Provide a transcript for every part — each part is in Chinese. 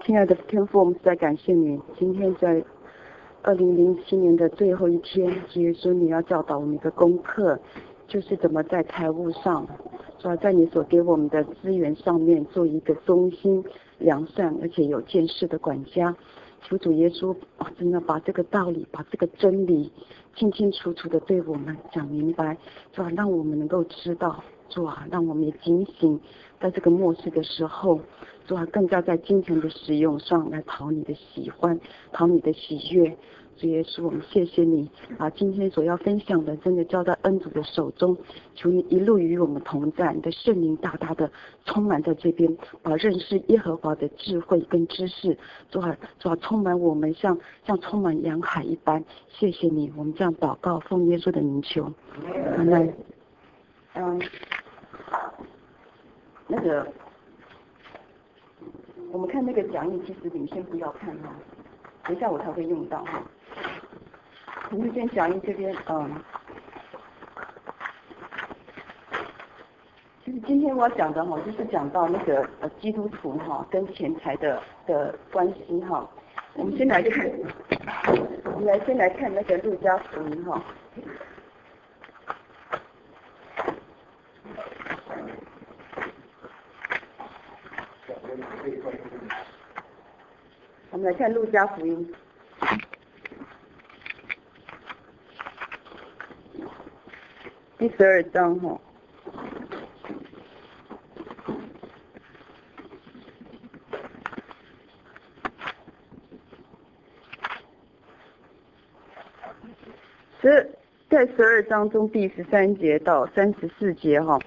亲爱的天父，我们实在感谢你，今天在2007年的最后一天，耶稣你要教导我们一个功课，就是怎么在财务上，主要在你所给我们的资源上面做一个忠心、良善而且有见识的管家。求主耶稣真的把这个道理，把这个真理清清楚楚的对我们讲明白，主要让我们能够知道，主啊，让我们也警醒，在这个末世的时候，主啊，更加在金钱的使用上来讨你的喜欢，讨你的喜悦。主耶稣，我们谢谢你，把今天所要分享的真的交到恩主的手中，求你一路与我们同在，你的圣灵大大的充满在这边，把认识耶和华的智慧跟知识，主啊充满我们，像充满洋海一般。谢谢你，我们这样祷告，奉耶稣的名求，阿门。那个，我们看那个讲义，其实你先不要看哈，等一下我才会用到哈。我们先讲义这边，其实今天我要讲的哈，就是讲到那个基督徒哈跟钱财的关系哈。我们先来看，先来看那个路加福音哈。我们来看路加福音第12章哈。在12章中第13节到34节哈。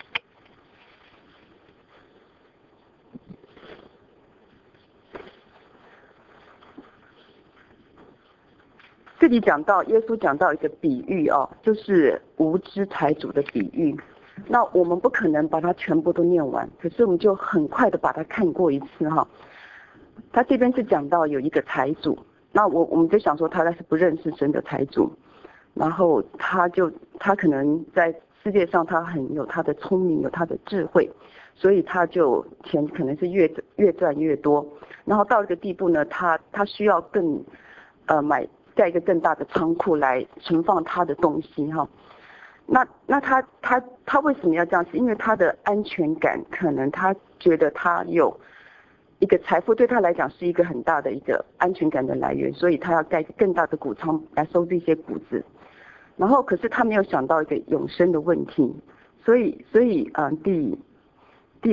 这里讲到耶稣讲到一个比喻就是无知财主的比喻。那我们不可能把它全部都念完，可是我们就很快的把它看过一次哈。他这边是讲到有一个财主，那我们就想说他是不认识神的财主，然后他可能在世界上他很有他的聪明，有他的智慧，所以他就钱可能是越赚越多，然后到一个地步呢，他需要盖一个更大的仓库来存放他的东西哈。那他为什么要这样子？因为他的安全感，可能他觉得他有一个财富对他来讲是一个很大的一个安全感的来源，所以他要盖更大的谷仓来收这些谷子。然后可是他没有想到一个永生的问题，所以第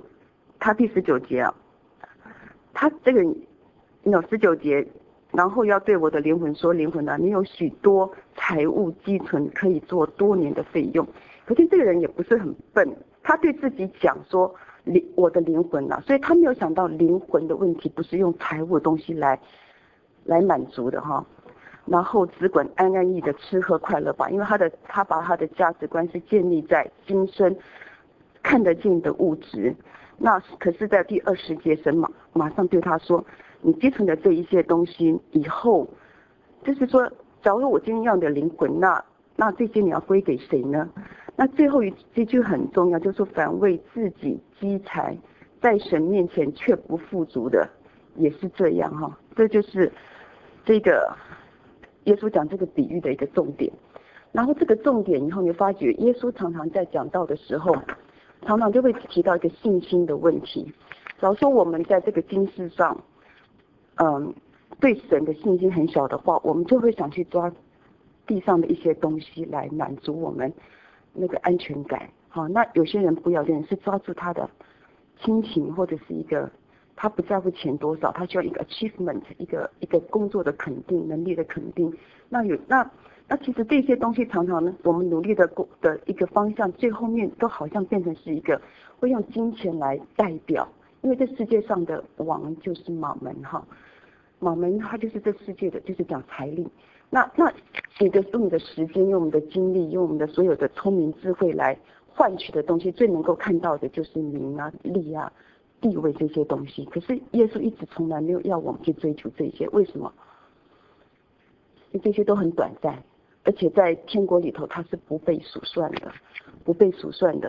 19节啊，他这个19节。然后要对我的灵魂说，灵魂啊，你有许多财物积存，可以做多年的费用。可是这个人也不是很笨，他对自己讲说，我的灵魂啊，所以他没有想到灵魂的问题不是用财物的东西来满足的哈。然后只管安安逸的吃喝快乐吧，因为他把他的价值观是建立在今生看得见的物质。那可是在第20节，神马上对他说，你积存的这一些东西以后，就是说，假如我今天要你的灵魂，那这些你要归给谁呢？那最后这句很重要，就是说，凡为自己积财，在神面前却不富足的，也是这样哈。这就是这个耶稣讲这个比喻的一个重点。然后这个重点以后，你发觉耶稣常常在讲道的时候，常常就会提到一个信心的问题。假如说我们在这个今世上，对神的信心很小的话，我们就会想去抓地上的一些东西来满足我们那个安全感。好，那有些人不要的人是抓住他的亲情，或者是一个他不在乎钱多少，他需要一个 achievement， 一个工作的肯定，能力的肯定。那其实这些东西常常呢，我们努力的一个方向，最后面都好像变成是一个会用金钱来代表，因为这世界上的王就是马门哈。马门他就是这世界的，就是讲财力。那用你的时间，用我们的精力，用我们的所有的聪明智慧来换取的东西，最能够看到的就是名啊、利啊、地位这些东西。可是耶稣一直从来没有要我们去追求这些，为什么？因为这些都很短暂，而且在天国里头它是不被数算的，不被数算的。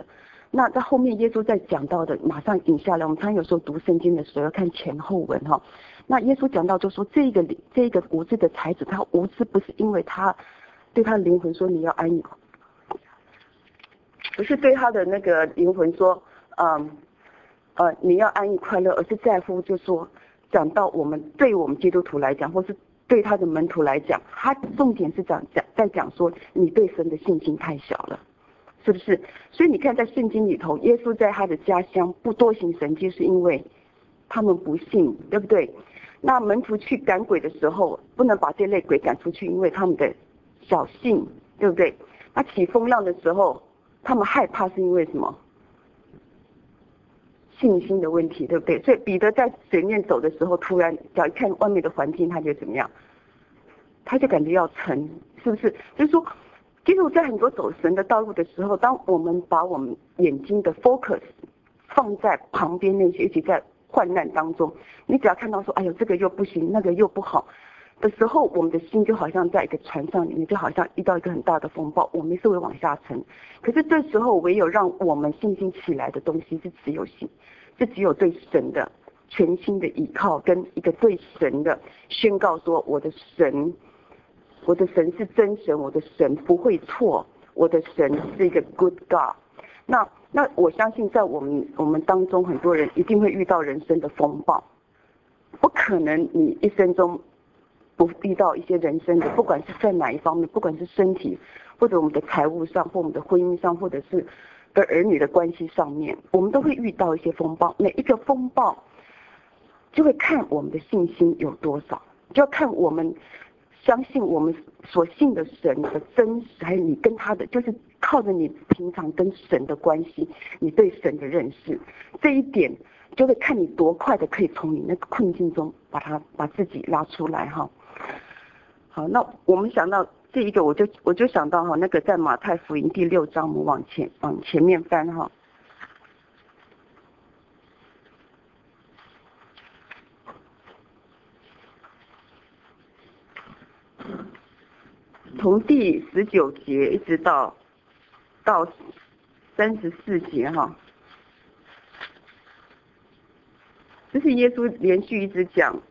那在后面耶稣在讲到的，马上引下来。我们常有时候读圣经的时候要看前后文哈。那耶稣讲到就说，这个无知的才子，他无知不是因为他对他的灵魂说你要安逸，不是对他的那个灵魂说你要安逸快乐，而是在乎就说讲到对我们基督徒来讲，或是对他的门徒来讲，他重点是在讲说你对神的信心太小了，是不是？所以你看在圣经里头，耶稣在他的家乡不多行神迹，是因为他们不信，对不对？那门徒去赶鬼的时候，不能把这类鬼赶出去，因为他们的小信，对不对？那起风浪的时候，他们害怕是因为什么？信心的问题，对不对？所以彼得在水面走的时候，突然只要一看外面的环境，他就怎么样？他就感觉要沉，是不是？就是说，其实在很多走神的道路的时候，当我们把我们眼睛的 focus 放在旁边那些一起在患难当中，你只要看到说，哎呦这个又不行，那个又不好的时候，我们的心就好像在一个船上里面，就好像遇到一个很大的风暴，我们是会往下沉。可是这时候唯有让我们信心起来的东西是只有信，是只有对神的全心的依靠，跟一个对神的宣告说，我的神是真神，我的神不会错，我的神是一个 good God。那我相信在我们当中，很多人一定会遇到人生的风暴，不可能你一生中不遇到一些人生的，不管是在哪一方面，不管是身体，或者我们的财务上，或我们的婚姻上，或者是跟儿女的关系上面，我们都会遇到一些风暴。每一个风暴就会看我们的信心有多少，就要看我们相信我们所信的神的真实，还有你跟他的，就是靠着你平常跟神的关系，你对神的认识，这一点就会看你多快的可以从你那个困境中把自己拉出来哈。好，那我们想到这一个，我就想到哈，那个在马太福音第6章，我们往前面翻哈。从第19节一直到34节哈，这是耶稣连续一直讲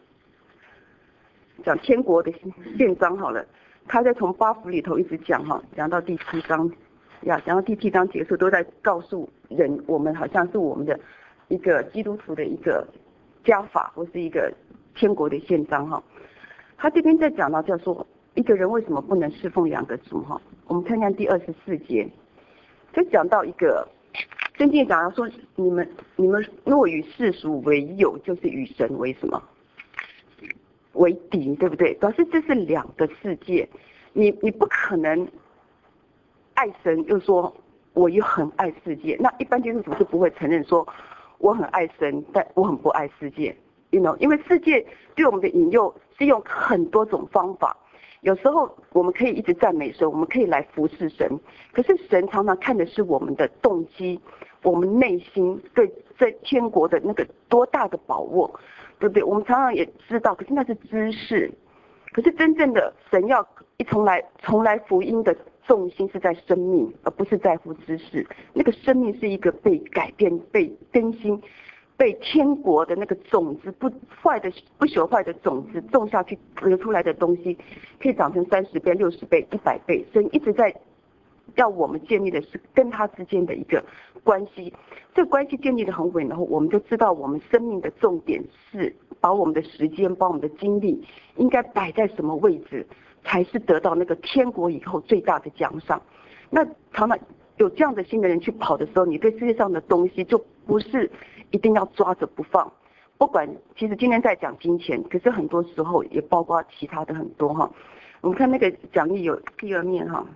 天国的宪章好了，他在从8福里头一直讲哈，讲到第7章讲到第7章结束，都在告诉人，我们好像是我们的一个基督徒的一个家法，或是一个天国的宪章哈。他这边在讲到叫做一个人为什么不能侍奉2个主哈？我们看看第24节，就讲到一个圣经讲到说，你们若与世俗为友，就是与神为什么？为敌，对不对？表示这是2个世界，你不可能爱神又说我又很爱世界。那一般基督徒是不会承认说我很爱神，但我很不爱世界。因为世界对我们的引诱是用很多种方法，有时候我们可以一直赞美神，我们可以来服侍神，可是神常常看的是我们的动机，我们内心对在天国的那个多大的把握，对不对？我们常常也知道，可是那是知识，可是真正的神要从来福音的重心是在生命，而不是在乎知识。那个生命是一个被改变、被更新、被天国的那个种子不朽坏的种子种下去，得出来的东西可以长成30倍、60倍、100倍。神一直在要我们建立的是跟他之间的一个关系，这个关系建立的很稳，然后我们就知道我们生命的重点是把我们的时间、把我们的精力应该摆在什么位置，才是得到那个天国以后最大的奖赏。那常常有这样的心的人去跑的时候，你对世界上的东西就不是一定要抓着不放。不管其实今天在讲金钱，可是很多时候也包括其他的很多哈。我们看那个讲义有第2面哈。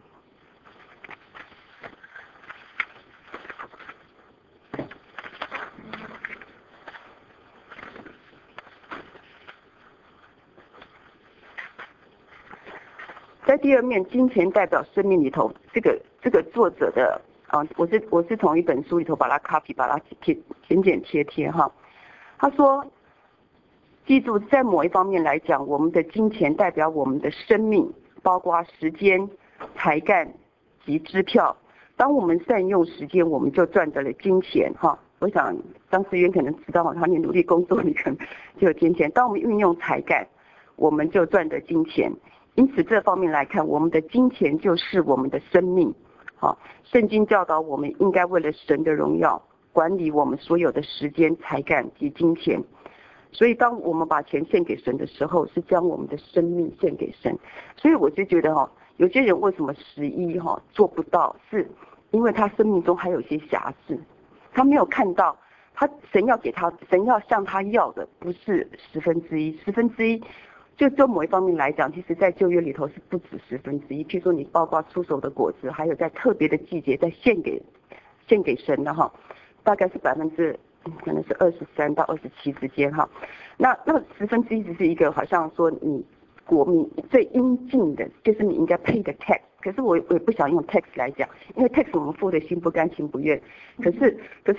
在第2面，金钱代表生命里头，这个作者的我是从一本书里头把它 copy， 把它剪贴哈。他说，记住，在某一方面来讲，我们的金钱代表我们的生命，包括时间、才干及支票， 当我们善用时间，我们就赚得了金钱哈。我想张思渊可能知道，他你努力工作，你可能就有金钱。当我们运用才干，我们就赚得金钱。因此这方面来看，我们的金钱就是我们的生命。好，圣经教导我们应该为了神的荣耀，管理我们所有的时间、才干及金钱。所以当我们把钱献给神的时候，是将我们的生命献给神。所以我就觉得有些人为什么11做不到，是因为他生命中还有一些瑕疵，他没有看到神要给他，神要向他要的不是1/10，1/10就某一方面来讲，其实在旧约里头是不止1/10。譬如说你包括出手的果子，还有在特别的季节在献给神的大概是可能是23到27之间那1/10只是一个好像说你国民最应尽的，就是你应该 pay 的 tax。可是我也不想用 tax 来讲，因为 tax 我们付的心不甘情不愿。可是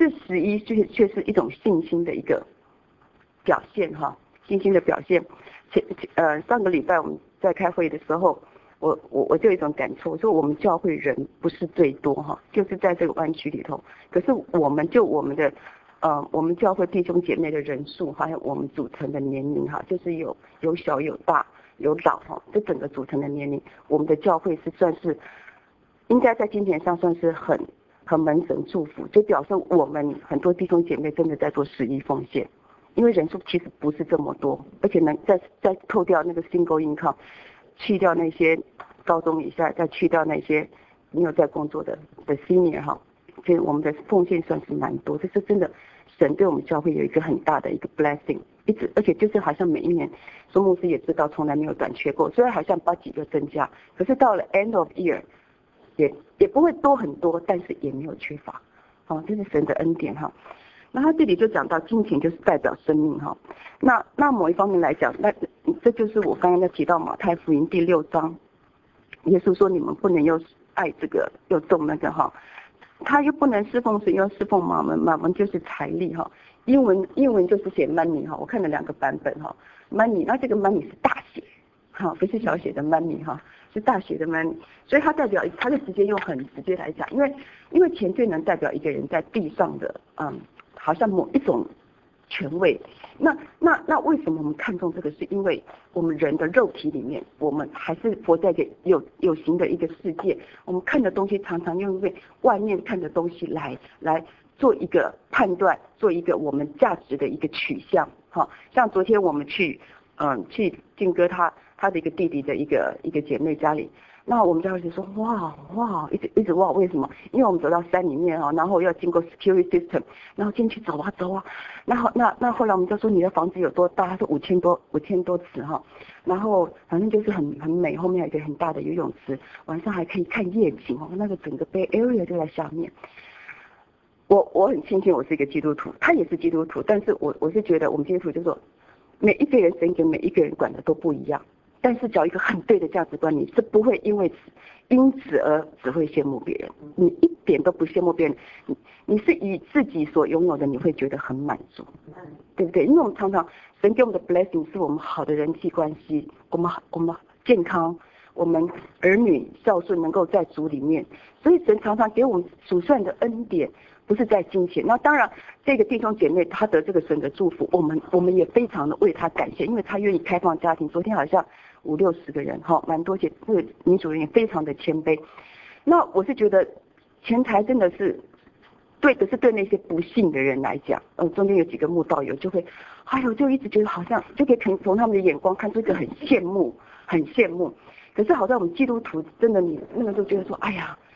11却是一种信心的一个表现信心的表现。上个礼拜我们在开会的时候，我就有一种感触，我说我们教会人不是最多就是在这个湾区里头，可是我们教会弟兄姐妹的人数，还有我们组成的年龄就是有小有大有老这整个组成的年龄，我们的教会是算是应该在金钱上算是很蒙神祝福，就表示我们很多弟兄姐妹真的在做11奉献。因为人数其实不是这么多，而且能再扣掉那个 single income， 去掉那些高中以下，再去掉那些没有在工作的 senior 所以我们的奉献算是蛮多。这是真的，神对我们教会有一个很大的一个 blessing， 而且就是好像每一年，苏牧师也知道从来没有短缺过，虽然好像budget就增加，可是到了 end of year 也不会多很多，但是也没有缺乏。这是神的恩典那他这里就讲到金钱就是代表生命那某一方面来讲，那这就是我刚刚在提到马太福音第6章，耶稣说你们不能又爱这个又重那个他又不能侍奉神又侍奉马门就是财力英文就是写 money 我看了2个版本money， 那这个 money 是大写不是小写的 money 是大写的 money， 所以它代表它就直接用很直接来讲，因为钱最能代表一个人在地上的好像某一种权位。那为什么我们看重这个？是因为我们人的肉体里面，我们还是活在一个有形的一个世界，我们看的东西常常用外面看的东西来做一个判断，做一个我们价值的一个取向像昨天我们去静哥他的一个弟弟的一个姐妹家里，那我们家就说哇，一直哇，为什么？因为我们走到山里面然后要经过 security system， 然后进去走啊，然后那后来我们就说你的房子有多大？他说5000多尺然后反正就是很美，后面有一个很大的游泳池，晚上还可以看夜景那个整个 Bay Area 就在下面。我很庆幸我是一个基督徒，他也是基督徒，但是我是觉得我们基督徒就是说每一个人神给每一个人管的都不一样。但是只要一个很对的价值观，你是不会因此而只会羡慕别人，你一点都不羡慕别人，你是以自己所拥有的，你会觉得很满足，对不对？因为我们常常神给我们的 blessing 是我们好的人际关系，我们健康，我们儿女孝顺能够在主里面，所以神常常给我们数算的恩典不是在金钱。那当然这个弟兄姐妹他得这个神的祝福，我们也非常的为他感谢，因为他愿意开放家庭。昨天好像50-60个人蛮多，且这个女主人也非常的谦卑。那我是觉得钱财真的是对，可是对那些不信的人来讲中间有几个慕道友就会就一直觉得好像就可以从他们的眼光看出一个很羡慕。可是好像我们基督徒真的你那个就觉得说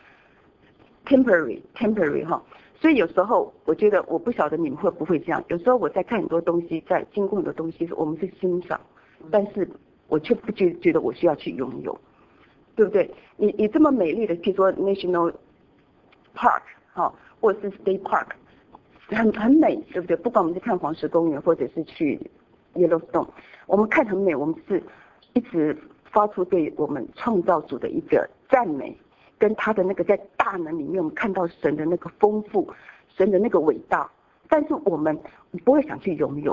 temporary 所以有时候我觉得我不晓得你们会不会这样，有时候我在看很多东西，在经过很多东西我们是欣赏，但是我却不觉得我需要去拥有，对不对？你这么美丽的譬如说 National Park 或者是 State Park 很美，对不对？不管我们是看黄石公园或者是去 Yellowstone， 我们看很美，我们是一直发出对我们创造主的一个赞美，跟他的那个在大能里面我们看到神的那个丰富，神的那个伟大，但是我们不会想去拥有，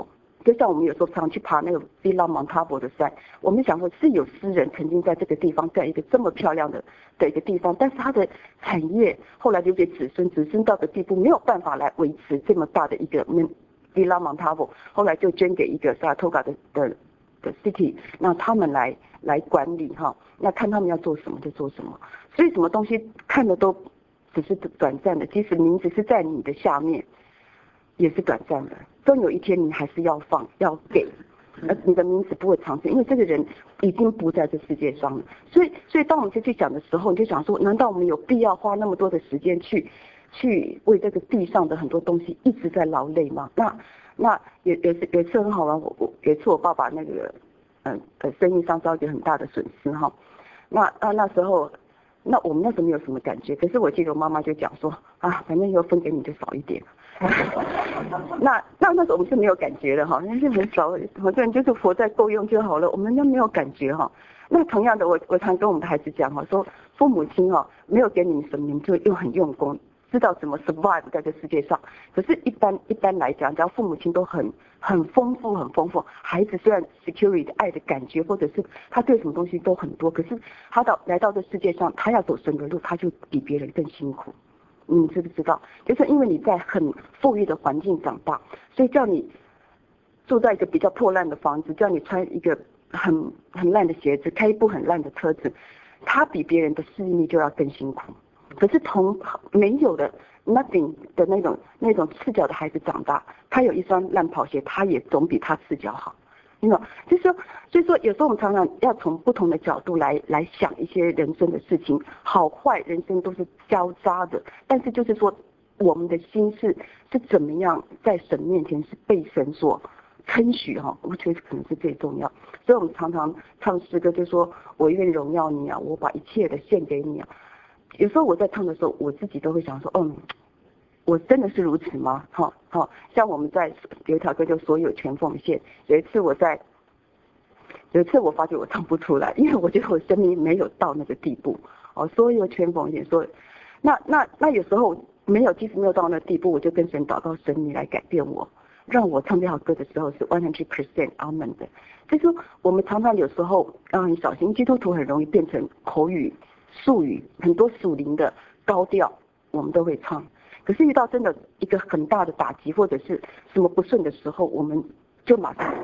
就像我们有时候常去爬那个 Villa Montalvo 的山，我们想说是有诗人曾经在这个地方盖一个这么漂亮的一个地方，但是他的产业后来留给子孙，子孙到的地步没有办法来维持这么大的一个 Villa Montalvo， 后来就捐给一个 Saratoga 的 city， 让他们来管理哈，那看他们要做什么就做什么，所以什么东西看的都只是短暂的，即使名字是在你的下面，也是短暂的，终有一天你还是要放要给，你的名字不会长存，因为这个人已经不在这世界上了。所以当我们去讲的时候，你就想说，难道我们有必要花那么多的时间去为这个地上的很多东西一直在劳累吗？那有一次很好玩，有一次我爸爸那个生意上遭遇很大的损失哈，那时候。那我们那时候没有什么感觉，可是我记得我妈妈就讲说啊，反正以后分给你就少一点。那时候我们是没有感觉的哈，那是很少，反正就是活在够用就好了，我们都没有感觉哈。那同样的，我常跟我们的孩子讲哈，说父母亲哈没有给你们什么，你们就又很用功，知道怎么 survive 在这世界上。可是，一般来讲，只要父母亲都很丰富，孩子虽然 security 爱的感觉，或者是他对什么东西都很多，可是他来到这世界上，他要走神的路，他就比别人更辛苦。你知不知道？就是因为你在很富裕的环境长大，所以叫你住在一个比较破烂的房子，叫你穿一个很烂的鞋子，开一部很烂的车子，他比别人的适应力就要更辛苦。可是从没有的 nothing 的那种赤脚的孩子长大，他有一双烂跑鞋，他也总比他赤脚好。你懂？所以说有时候我们常常要从不同的角度来想一些人生的事情，好坏人生都是交杂的，但是就是说我们的心是怎么样在神面前是被神所称许哈，我觉得可能是最重要。所以我们常常唱诗歌，就说我愿荣耀你啊，我把一切的献给你啊。有时候我在唱的时候，我自己都会想说，我真的是如此吗？像我们在有一条歌叫所有全奉献。有一次我发觉我唱不出来，因为我觉得我生命没有到那个地步。所有全奉献，那有时候即使没有到那个地步，我就跟神祷告，神你来改变我，让我唱这条歌的时候是100% amen 的。所以说我们常常有时候要很小心，基督徒很容易变成口语、术语，很多属灵的高调我们都会唱。可是遇到真的一个很大的打击或者是什么不顺的时候，我们就马上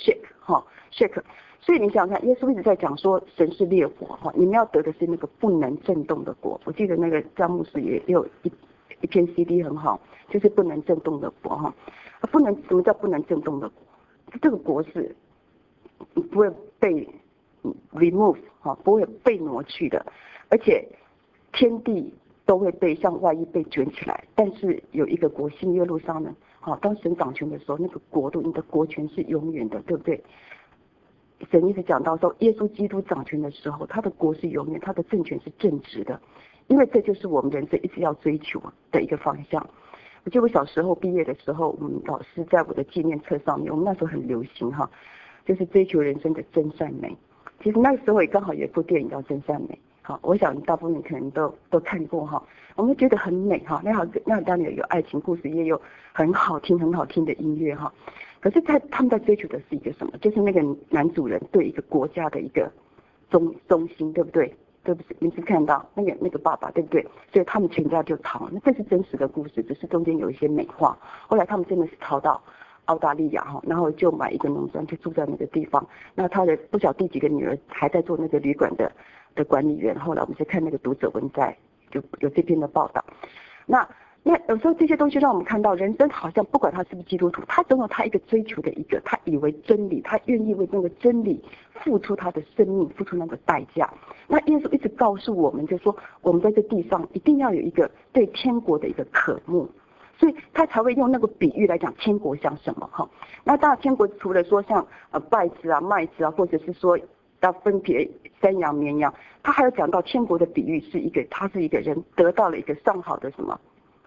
shake。所以你想想看，耶稣一直在讲说神是烈火哈，你们要得的是那个不能震动的国。我记得那个张牧师也有一篇 CD 很好，就是不能震动的国哈。什么叫不能震动的国？这个国是不会被 remove 哈，不会被挪去的，而且天地都会像外衣被卷起来，但是有一个国新耶路撒冷，当神掌权的时候，那个国度你的国权是永远的，对不对？神一直讲到说，耶稣基督掌权的时候，他的国是永远，他的政权是正直的，因为这就是我们人生一直要追求的一个方向。我记得我小时候毕业的时候，我们老师在我的纪念册上面，我们那时候很流行哈，就是追求人生的真善美。其实那个时候也刚好有一部电影叫《真善美》，好，我想大部分人可能都看过哈，我们觉得很美哈，那当然有爱情故事，也有很好听的音乐哈。可是他们在追求的是一个什么？就是那个男主人对一个国家的一个忠心，对不对？对不对？你是看到那个爸爸，对不对？所以他们全家就逃。那这是真实的故事，只是中间有一些美化。后来他们真的是逃到澳大利亚哈，然后就买一个农庄，就住在那个地方。那他的不晓第几个女儿还在做那个旅馆的管理员。后来我们就看那个读者文摘，就有这篇的报道。那有时候这些东西让我们看到，人生好像不管他是不是基督徒，他总有他一个追求的一个，他以为真理，他愿意为那个真理付出他的生命，付出那个代价。那耶稣一直告诉我们，就说我们在这地上一定要有一个对天国的一个渴慕，所以他才会用那个比喻来讲天国像什么哈。那当然天国除了说像稗子啊、麦子啊，或者是说要分别山羊、绵羊，他还有讲到天国的比喻是他是一个人得到了一个上好的什么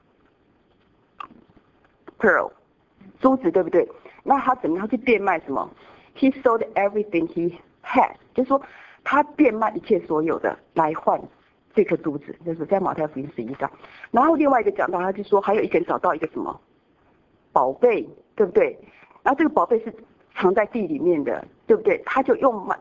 pearl 珠子，对不对？那他怎么样去变卖什么 ？He sold everything he had， 就是说他变卖一切所有的来换这颗珠子，就是在马太福音11章。然后另外一个讲到，他就说还有一个人找到一个什么宝贝，对不对？ 然后这个宝贝是藏在地里面的，对不对？他就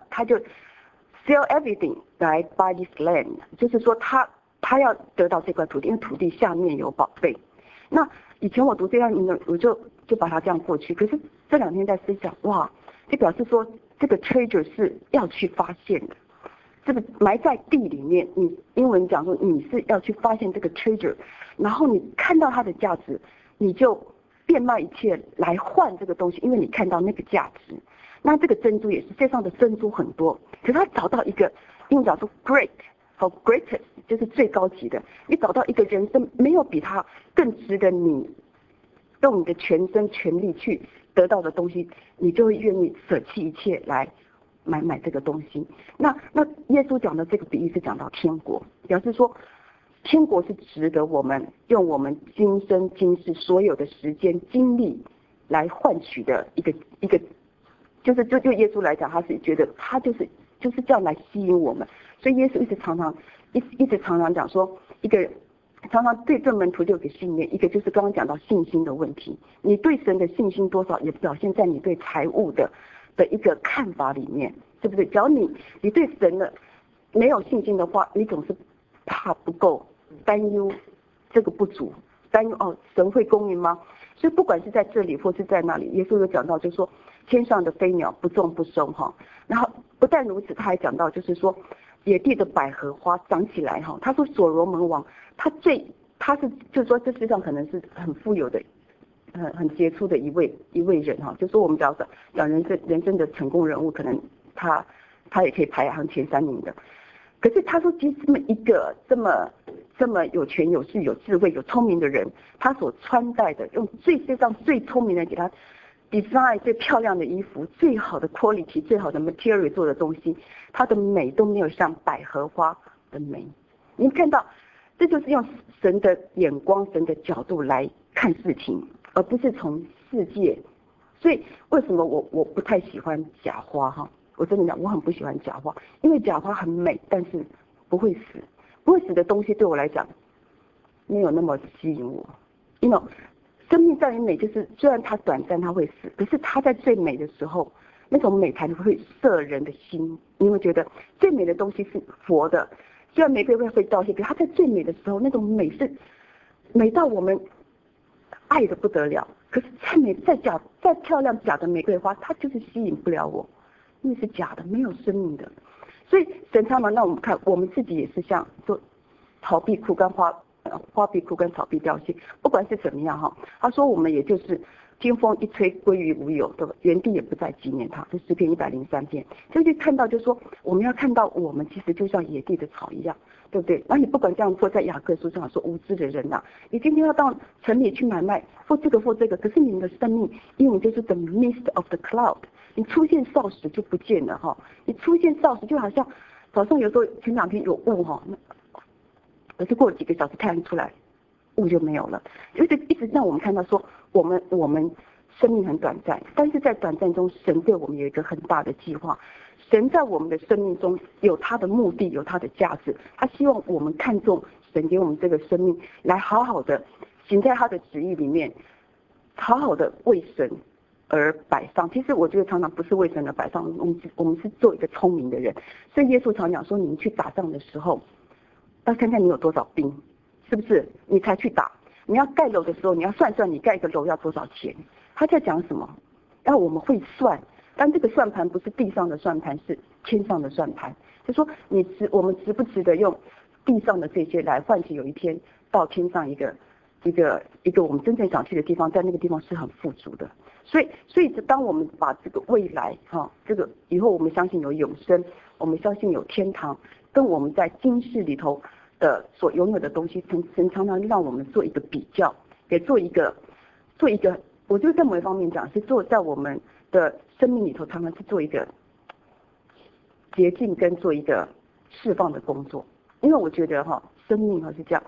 sell everything 来 buy this land， 就是说他要得到这块土地，因为土地下面有宝贝。那以前我读这样，我就把它这样过去。可是这2天在思想，哇，就表示说这个 treasure 是要去发现的，这个埋在地里面。你英文讲说你是要去发现这个 treasure， 然后你看到它的价值，你就变卖一切来换这个东西，因为你看到那个价值。那这个珍珠也是，世界上的珍珠很多，可是他找到一个，英文讲说 great 和 greatest， 就是最高级的。你找到一个人生没有比他更值得你用你的全身全力去得到的东西，你就会愿意舍弃一切来买这个东西。那耶稣讲的这个比喻是讲到天国，表示说天国是值得我们用我们今生今世所有的时间精力来换取的一个，就耶稣来讲，他是觉得他就是这样来吸引我们。所以耶稣一直常常讲说，常常对这门徒就有个信念，一个就是刚刚讲到信心的问题，你对神的信心多少，也表现在你对财物的一个看法里面，对不对？只要你对神的没有信心的话，你总是怕不够，担忧这个不足，担忧神会供应吗？所以不管是在这里或是在那里，耶稣有讲到，就是说天上的飞鸟不种不收哈。然后不但如此，他还讲到就是说野地的百合花长起来哈。他说所罗门王他是就是说这世上可能是很富有的很杰出的一位人哈。就说我们讲人生的成功人物，可能他也可以排行前3名的。可是他说其实这么一个这么有权有势有智慧有聪明的人，他所穿戴的用世上最聪明的给他 design 最漂亮的衣服，最好的 quality 最好的 material 做的东西，它的美都没有像百合花的美。你看到这就是用神的眼光神的角度来看事情，而不是从世界。所以为什么我不太喜欢假花哈？我真的讲我很不喜欢假花，因为假花很美，但是不会死。不会死的东西对我来讲没有那么吸引我。生命在于美，就是虽然它短暂它会死，可是它在最美的时候，那种美才会摄人的心。你会觉得最美的东西是佛的，虽然玫瑰会凋谢，可是它在最美的时候，那种美是美到我们爱的不得了。可是再美再漂亮假的玫瑰花，它就是吸引不了我，因为是假的，没有生命的。所以神常常让我们看，我们自己也是像说草壁枯干花壁枯跟草壁凋谢，不管是怎么样哈，他说我们也就是听风一吹归于无有，对吧？原地也不再纪念他。这诗篇103篇，就看到就是说我们要看到我们其实就像野地的草一样，对不对？那你不管这样做，在雅各书上说无知的人呐，你今天要到城里去买卖，或这个，可是你们的生命因为就是 the mist of the cloud， 你出现少时就不见了哈，你出现少时就好像早上有时候前2天有雾哈。可是过了几个小时，太阳出来，雾就没有了。就是一直让我们看到说，我们生命很短暂，但是在短暂中，神对我们有一个很大的计划。神在我们的生命中有他的目的，有他的价值。他希望我们看重神给我们这个生命，来好好的行在他的旨意里面，好好的为神而摆上。其实我觉得常常不是为神而摆上，我们是做一个聪明的人。所以耶稣常讲说，你们去打仗的时候，要看看你有多少兵，是不是？你才去打。你要盖楼的时候，你要算算你盖一个楼要多少钱。他在讲什么？要我们会算，但这个算盘不是地上的算盘，是天上的算盘。就说我们值不值得用地上的这些来换取有一天到天上一个我们真正想去的地方，在那个地方是很富足的。所以当我们把这个未来这个以后我们相信有永生，我们相信有天堂，跟我们在今世里头的所拥有的东西，神常常让我们做一个比较，也做一个，我觉得在某一方面讲是在我们的生命里头，常常是做一个洁净跟做一个释放的工作。因为我觉得生命是这样，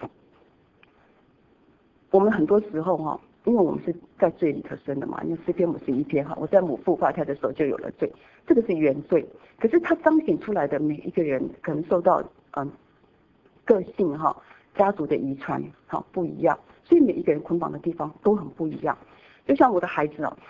我们很多时候因为我们是在罪里头生的嘛，因为诗篇51篇我在母腹怀胎的时候就有了罪，这个是原罪。可是它彰显出来的每一个人可能受到个性家族的遗传不一样，所以每一个人捆绑的地方都很不一样。就像我的孩子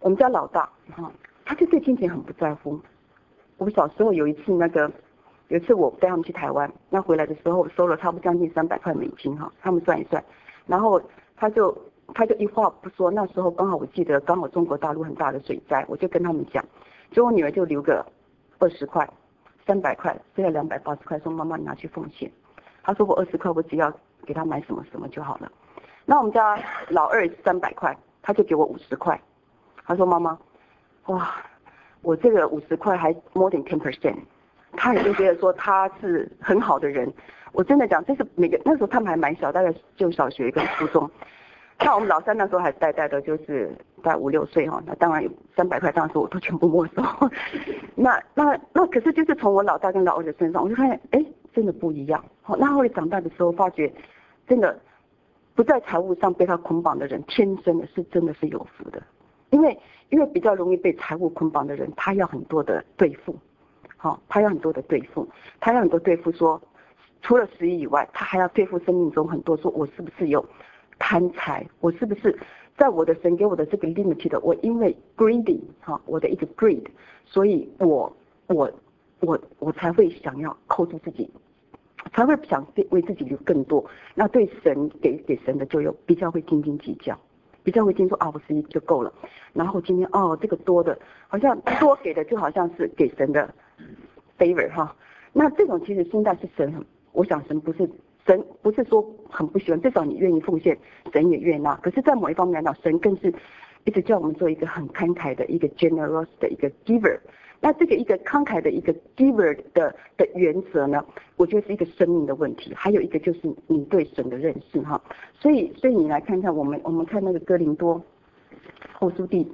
我们家老大哈，他就对金钱很不在乎。我小时候有一次我带他们去台湾，那回来的时候收了差不多将近300块美金哈，他们算一算，然后他就一话不说，那时候刚好我记得刚好中国大陆很大的水灾，我就跟他们讲，所以我女儿就留个20块、300块，剩下280块，说妈妈你拿去奉献。他说我20块我只要给他买什么什么就好了。那我们家老二是300块，他就给我50块，他说妈妈，哇，我这个50块还 more than 10%， 他已经觉得说他是很好的人。我真的讲，这是那时候他们还蛮小，大概就小学跟初中。那我们老三那时候还呆呆的，就是大概5、6岁哈，那当然有300块，当然说我都全部没收。那可是就是从我老大跟老二的身上，我就发现，哎，真的不一样。好，那后来长大的时候，发觉真的不在财务上被他捆绑的人，天生的是真的是有福的。因为比较容易被财务捆绑的人，他要很多的对付，好，他要很多的对付，他要很多对付说，除了10亿以外，他还要对付生命中很多说，我是不是有贪财，我是不是在我的神给我的这个 limit 的，我因为 greedy 哈，我的一个 greed， 所以我才会想要扣住自己，才会想为自己留更多。那对神给神的就有比较会斤斤计较，比较会听说啊，我10亿就够了。然后今天这个多的，好像多给的就好像是给神的 favor 哈。那这种其实心态是我想神不是说很不喜欢，至少你愿意奉献，神也悦纳。可是，在某一方面来讲，神更是一直叫我们做一个很慷慨的一个 generous 的一个 giver。那这个一个慷慨的一个 giver 的原则呢，我觉得是一个生命的问题。还有一个就是你对神的认识哈。所以你来看看我们看那个哥林多后书第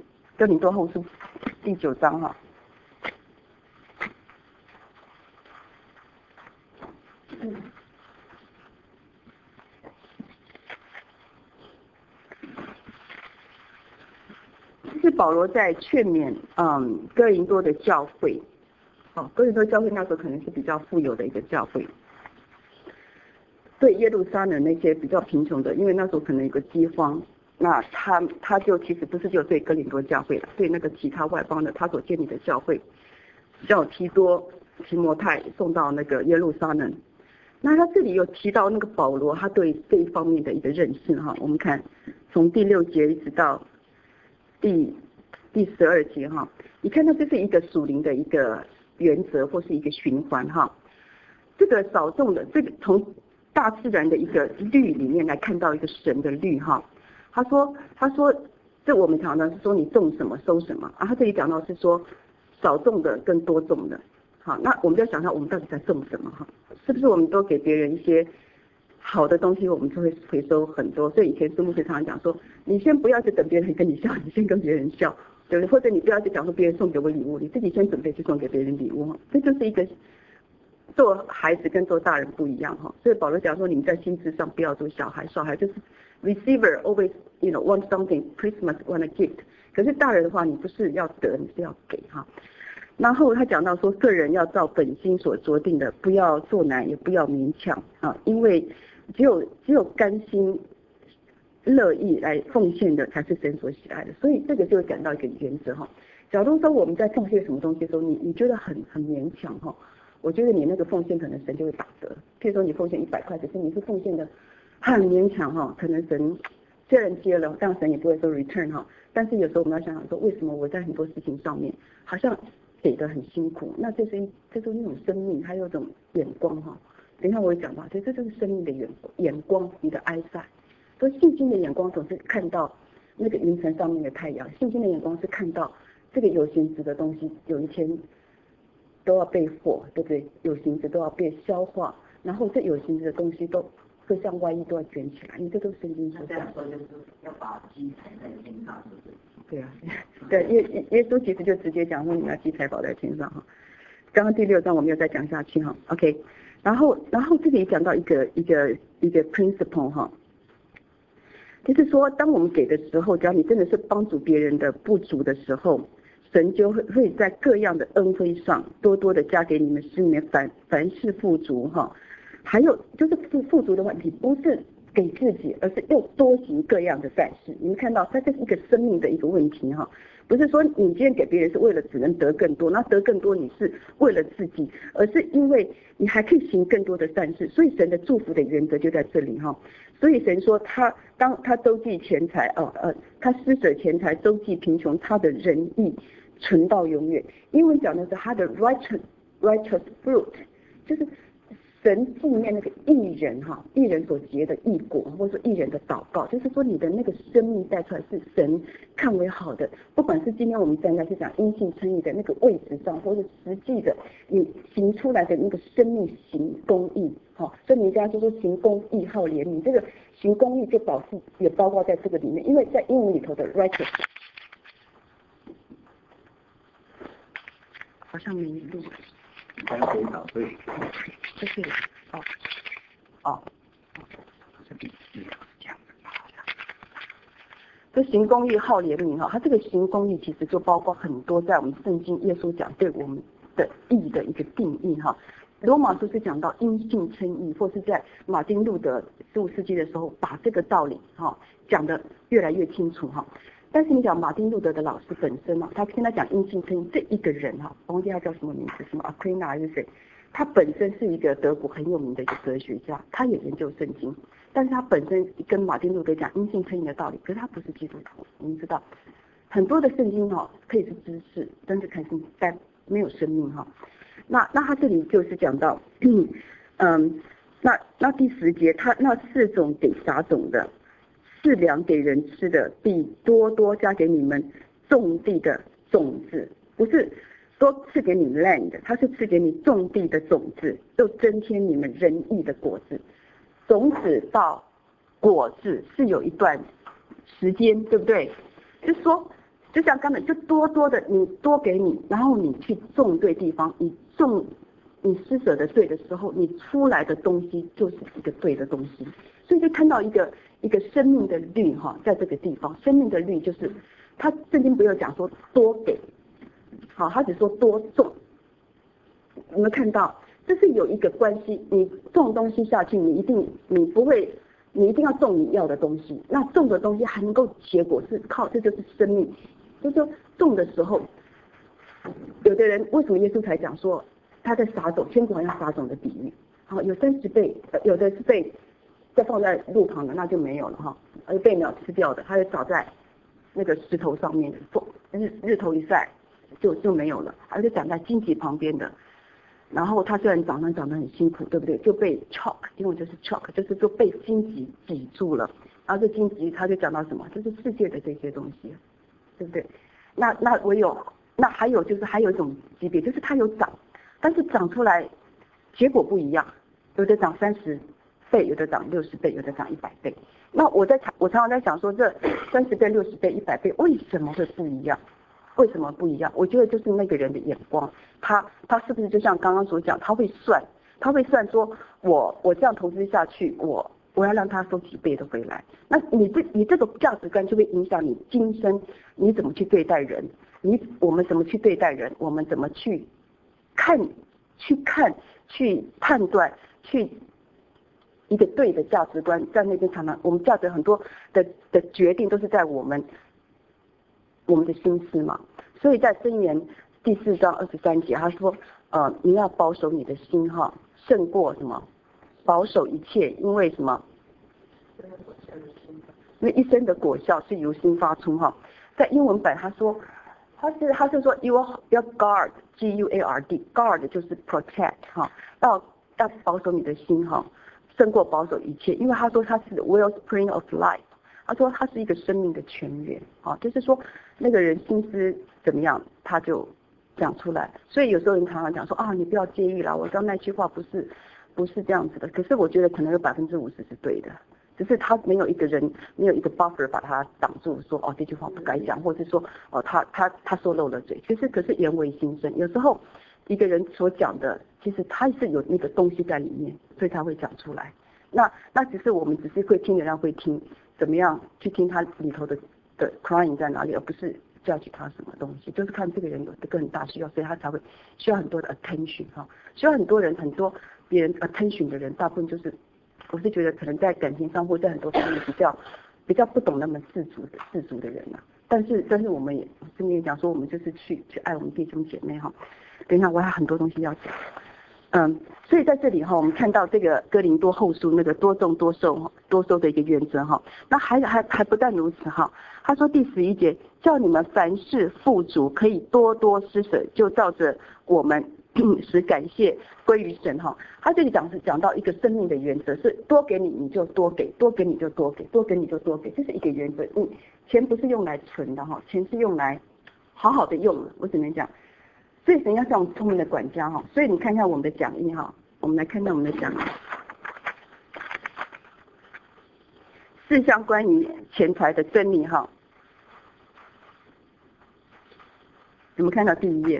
9章哈。是保罗在劝勉哥林多的教会，哥林多教会那时候可能是比较富有的一个教会，对耶路撒冷那些比较贫穷的，因为那时候可能有个饥荒，那他就其实不是就对哥林多教会了，对那个其他外邦的他所建立的教会，叫提摩太送到那个耶路撒冷。那他这里有提到那个保罗他对这一方面的一个认识哈，我们看从第6节一直到第12节哈，你看到这是一个属灵的一个原则或是一个循环哈。这个少众的这个从大自然的一个律里面来看到一个神的律哈。他说这我们常常是说你种什么收什么啊，他这里讲到是说少种的跟多种的。好，那我们就想想我们到底在种什么哈？是不是我们都给别人一些好的东西，我们就会回收很多？所以以前苏牧师常常讲说，你先不要去等别人跟你笑，你先跟别人笑，对不对？或者你不要去讲说别人送给我礼物，你自己先准备去送给别人礼物。这就是一个做孩子跟做大人不一样哈。所以保罗讲说，你们在心智上不要做小孩就是 receiver always want something, Christmas want a gift。可是大人的话，你不是要得，你是要给哈。然后他讲到说，个人要照本心所酌定的，不要做难，也不要勉强啊，因为只有甘心乐意来奉献的，才是神所喜爱的。所以这个就讲到一个原则哈。假如说我们在奉献什么东西的时候，你觉得很勉强哈，我觉得你那个奉献可能神就会打折。譬如说你奉献100块，可是你是奉献的很勉强哈，可能神虽然接了，但神也不会说 return 哈。但是有时候我们要想想说，为什么我在很多事情上面好像给的很辛苦？那这是那种生命，还有一种眼光哈。等一下我会讲到，所以这就是生命的眼光，你的eyesight。所以信心的眼光总是看到那个云层上面的太阳，信心的眼光是看到这个有形质的东西有一天都要被火，对不对？有形质都要被消化，然后这有形质的东西都会像外衣都要卷起来，因为这都是圣经所讲。这样说就是要把鸡踩在天上，是不是？对啊，对，耶稣其实就直接讲说你要积财宝在天上哈。刚刚第6章我没有再讲下去哈 ，OK。然后这里讲到一个 principle 哈，就是说当我们给的时候，只要你真的是帮助别人的不足的时候，神就会在各样的恩惠上多多的加给你们，使你们凡事富足哈。还有就是富足的问题，不是给自己，而是又多行各样的善事。你们看到，它这是一个生命的一个问题哈。 不是说你今天给别人是为了只能得更多，那得更多你是为了自己，而是因为你还可以行更多的善事，所以神的祝福的原则就在这里哈。所以神说当他周济钱财他施舍钱财周济贫穷，他的仁义存到永远。英文讲的是他的 righteous fruit， 就是神纪念那个义人义人所结的义果，或者说义人的祷告，就是说你的那个生命带出来是神看为好的。不管是今天我们站在是讲因信称义的那个位置上，或者实际的你行出来的那个生命行公义，所以你刚才就说行公义好怜悯，这个行公义就也包括在这个里面，因为在英文里头的 righteous 好像没录。 对， 这是这行公义好怜悯它这个行公义其实就包括很多在我们圣经耶稣讲对我们的义的一个定义罗马书是讲到因信称义，或是在马丁路德15世纪的时候把这个道理讲得越来越清楚但是你讲马丁路德的老师本身他现在讲因信称义这一个人我忘记他叫什么名字，什么 Aquina 还是谁，他本身是一个德国很有名的一个哲学家，他也研究圣经，但是他本身跟马丁路德讲因信称义的道理，可是他不是基督徒。你们知道很多的圣经可以是知识，但是看是但没有生命那他这里就是讲到那第10节，他那4种给撒种的，4粮给人吃的，必多多加给你们种地的种子，不是说赐给你 land， 它是赐给你种地的种子，又增添你们仁义的果子。种子到果子是有一段时间，对不对？就是说，就像刚才就多多的你多给你，然后你去种对地方，你施舍的对的时候，你出来的东西就是一个对的东西。所以就看到一个生命的律在这个地方，生命的律就是他圣经没有讲说多给，他只说多种。有没有看到？这是有一个关系，你种东西下去，你一定要种你要的东西，那种的东西还能够结果是靠，这就是生命。就是说种的时候，有的人为什么耶稣才讲说他在撒种，天国好像撒种的比喻，有30倍，有的是被再放在路旁的那就没有了而被鸟吃掉的，它就长在那个石头上面，日头一晒就没有了，而且长在荆棘旁边的。然后它虽然长得很辛苦，对不对？就被 choke， 因为就是 choke， 就是说被荆棘挤住了。然后这荆棘它就讲到什么？就是世界的这些东西，对不对？那还有就是还有一种级别，就是它有长，但是长出来结果不一样，有的长30倍，有的长60倍，有的长100倍。那我常常在想说，这30倍、60倍、100倍为什么会不一样？为什么不一样？我觉得就是那个人的眼光，他是不是就像刚刚所讲，他会算说，我这样投资下去，我要让他收几倍的回来。那你这个价值观就会影响你今生你怎么去对待人，我们怎么去对待人，我们怎么去看、去判断、去一个对的价值观，在那边常常我们价值很多的决定都是在我们的心思嘛。所以在箴言第4章23节，他说你要保守你的心胜过什么？保守一切，因为什么？因为一生的果效是由心发出在英文版他是说you要 guard guard 就是 protect 要保守你的心胜过保守一切，因为他说他是 wellspring of life， 他说他是一个生命的泉源就是说那个人心思怎么样他就讲出来。所以有时候人常常讲说你不要介意啦，我刚那句话不是这样子的，可是我觉得可能有50%是对的，只是他没有一个 buffer 把他挡住，说这句话不该讲，或者说他说漏了嘴。可是言为心声，有时候一个人所讲的，其实他是有那个东西在里面，所以他会讲出来。那只是我们只是会听的人会听，怎么样去听他里头的 crying 在哪里，而不是judge他什么东西，就是看这个人有这个很大需要，所以他才会需要很多的 attention 需要很多别人 attention 的人，大部分就是我是觉得可能在感情上或在很多方面比较不懂那么自足的人但是我们也跟你讲说，我们就是去爱我们弟兄姐妹哈。等一下，我还有很多东西要讲。所以在这里哈，我们看到这个哥林多后书那个多种多收的一个原则哈。那还不但如此哈，他说第11节，叫你们凡事富足，可以多多施舍，就照着我们使感谢归于神哈。他这里讲到一个生命的原则，是多给你就多给，多给你就多给，多给你就多给，这是一个原则。钱不是用来存的哈，钱是用来好好的用的。我只能讲，所以神要像我们聪明的管家哈。所以你看看我们的讲义哈，我们来看看我们的讲义，4项关于钱财的真理哈。你们看到第1页。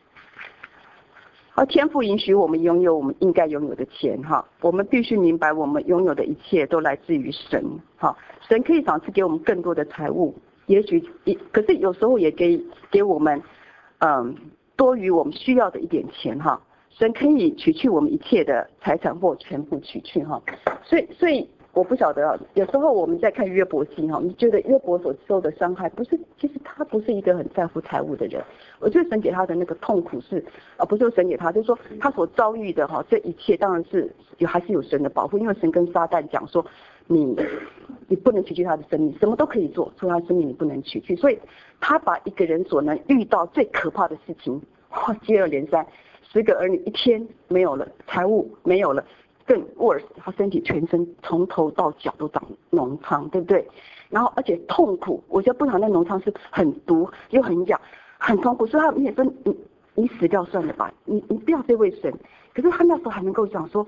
天父允许我们拥有我们应该拥有的钱哈，我们必须明白我们拥有的一切都来自于神哈。神可以赏赐给我们更多的财物，可是有时候也给我们多于我们需要的一点钱哈。神可以取去我们一切的财产或全部取去哈。所以我不晓得有时候我们在看约伯记哈，你觉得约伯所受的伤害其实他不是一个很在乎财物的人。我觉得神给他的那个痛苦是不是说神给他，就是说他所遭遇的哈，这一切当然是还是有神的保护，因为神跟撒旦讲说你不能取去他的生命，什么都可以做，除了他的生命你不能取去。所以他把一个人所能遇到最可怕的事情接二连三，10个儿女一天没有了，财物没有了，更worse，他身体全身从头到脚都长脓疮，对不对？然后而且痛苦，我觉得不常那脓疮是很毒又很痒，很痛苦，所以他也说你死掉算了吧，你不要这位神。可是他那时候还能够讲说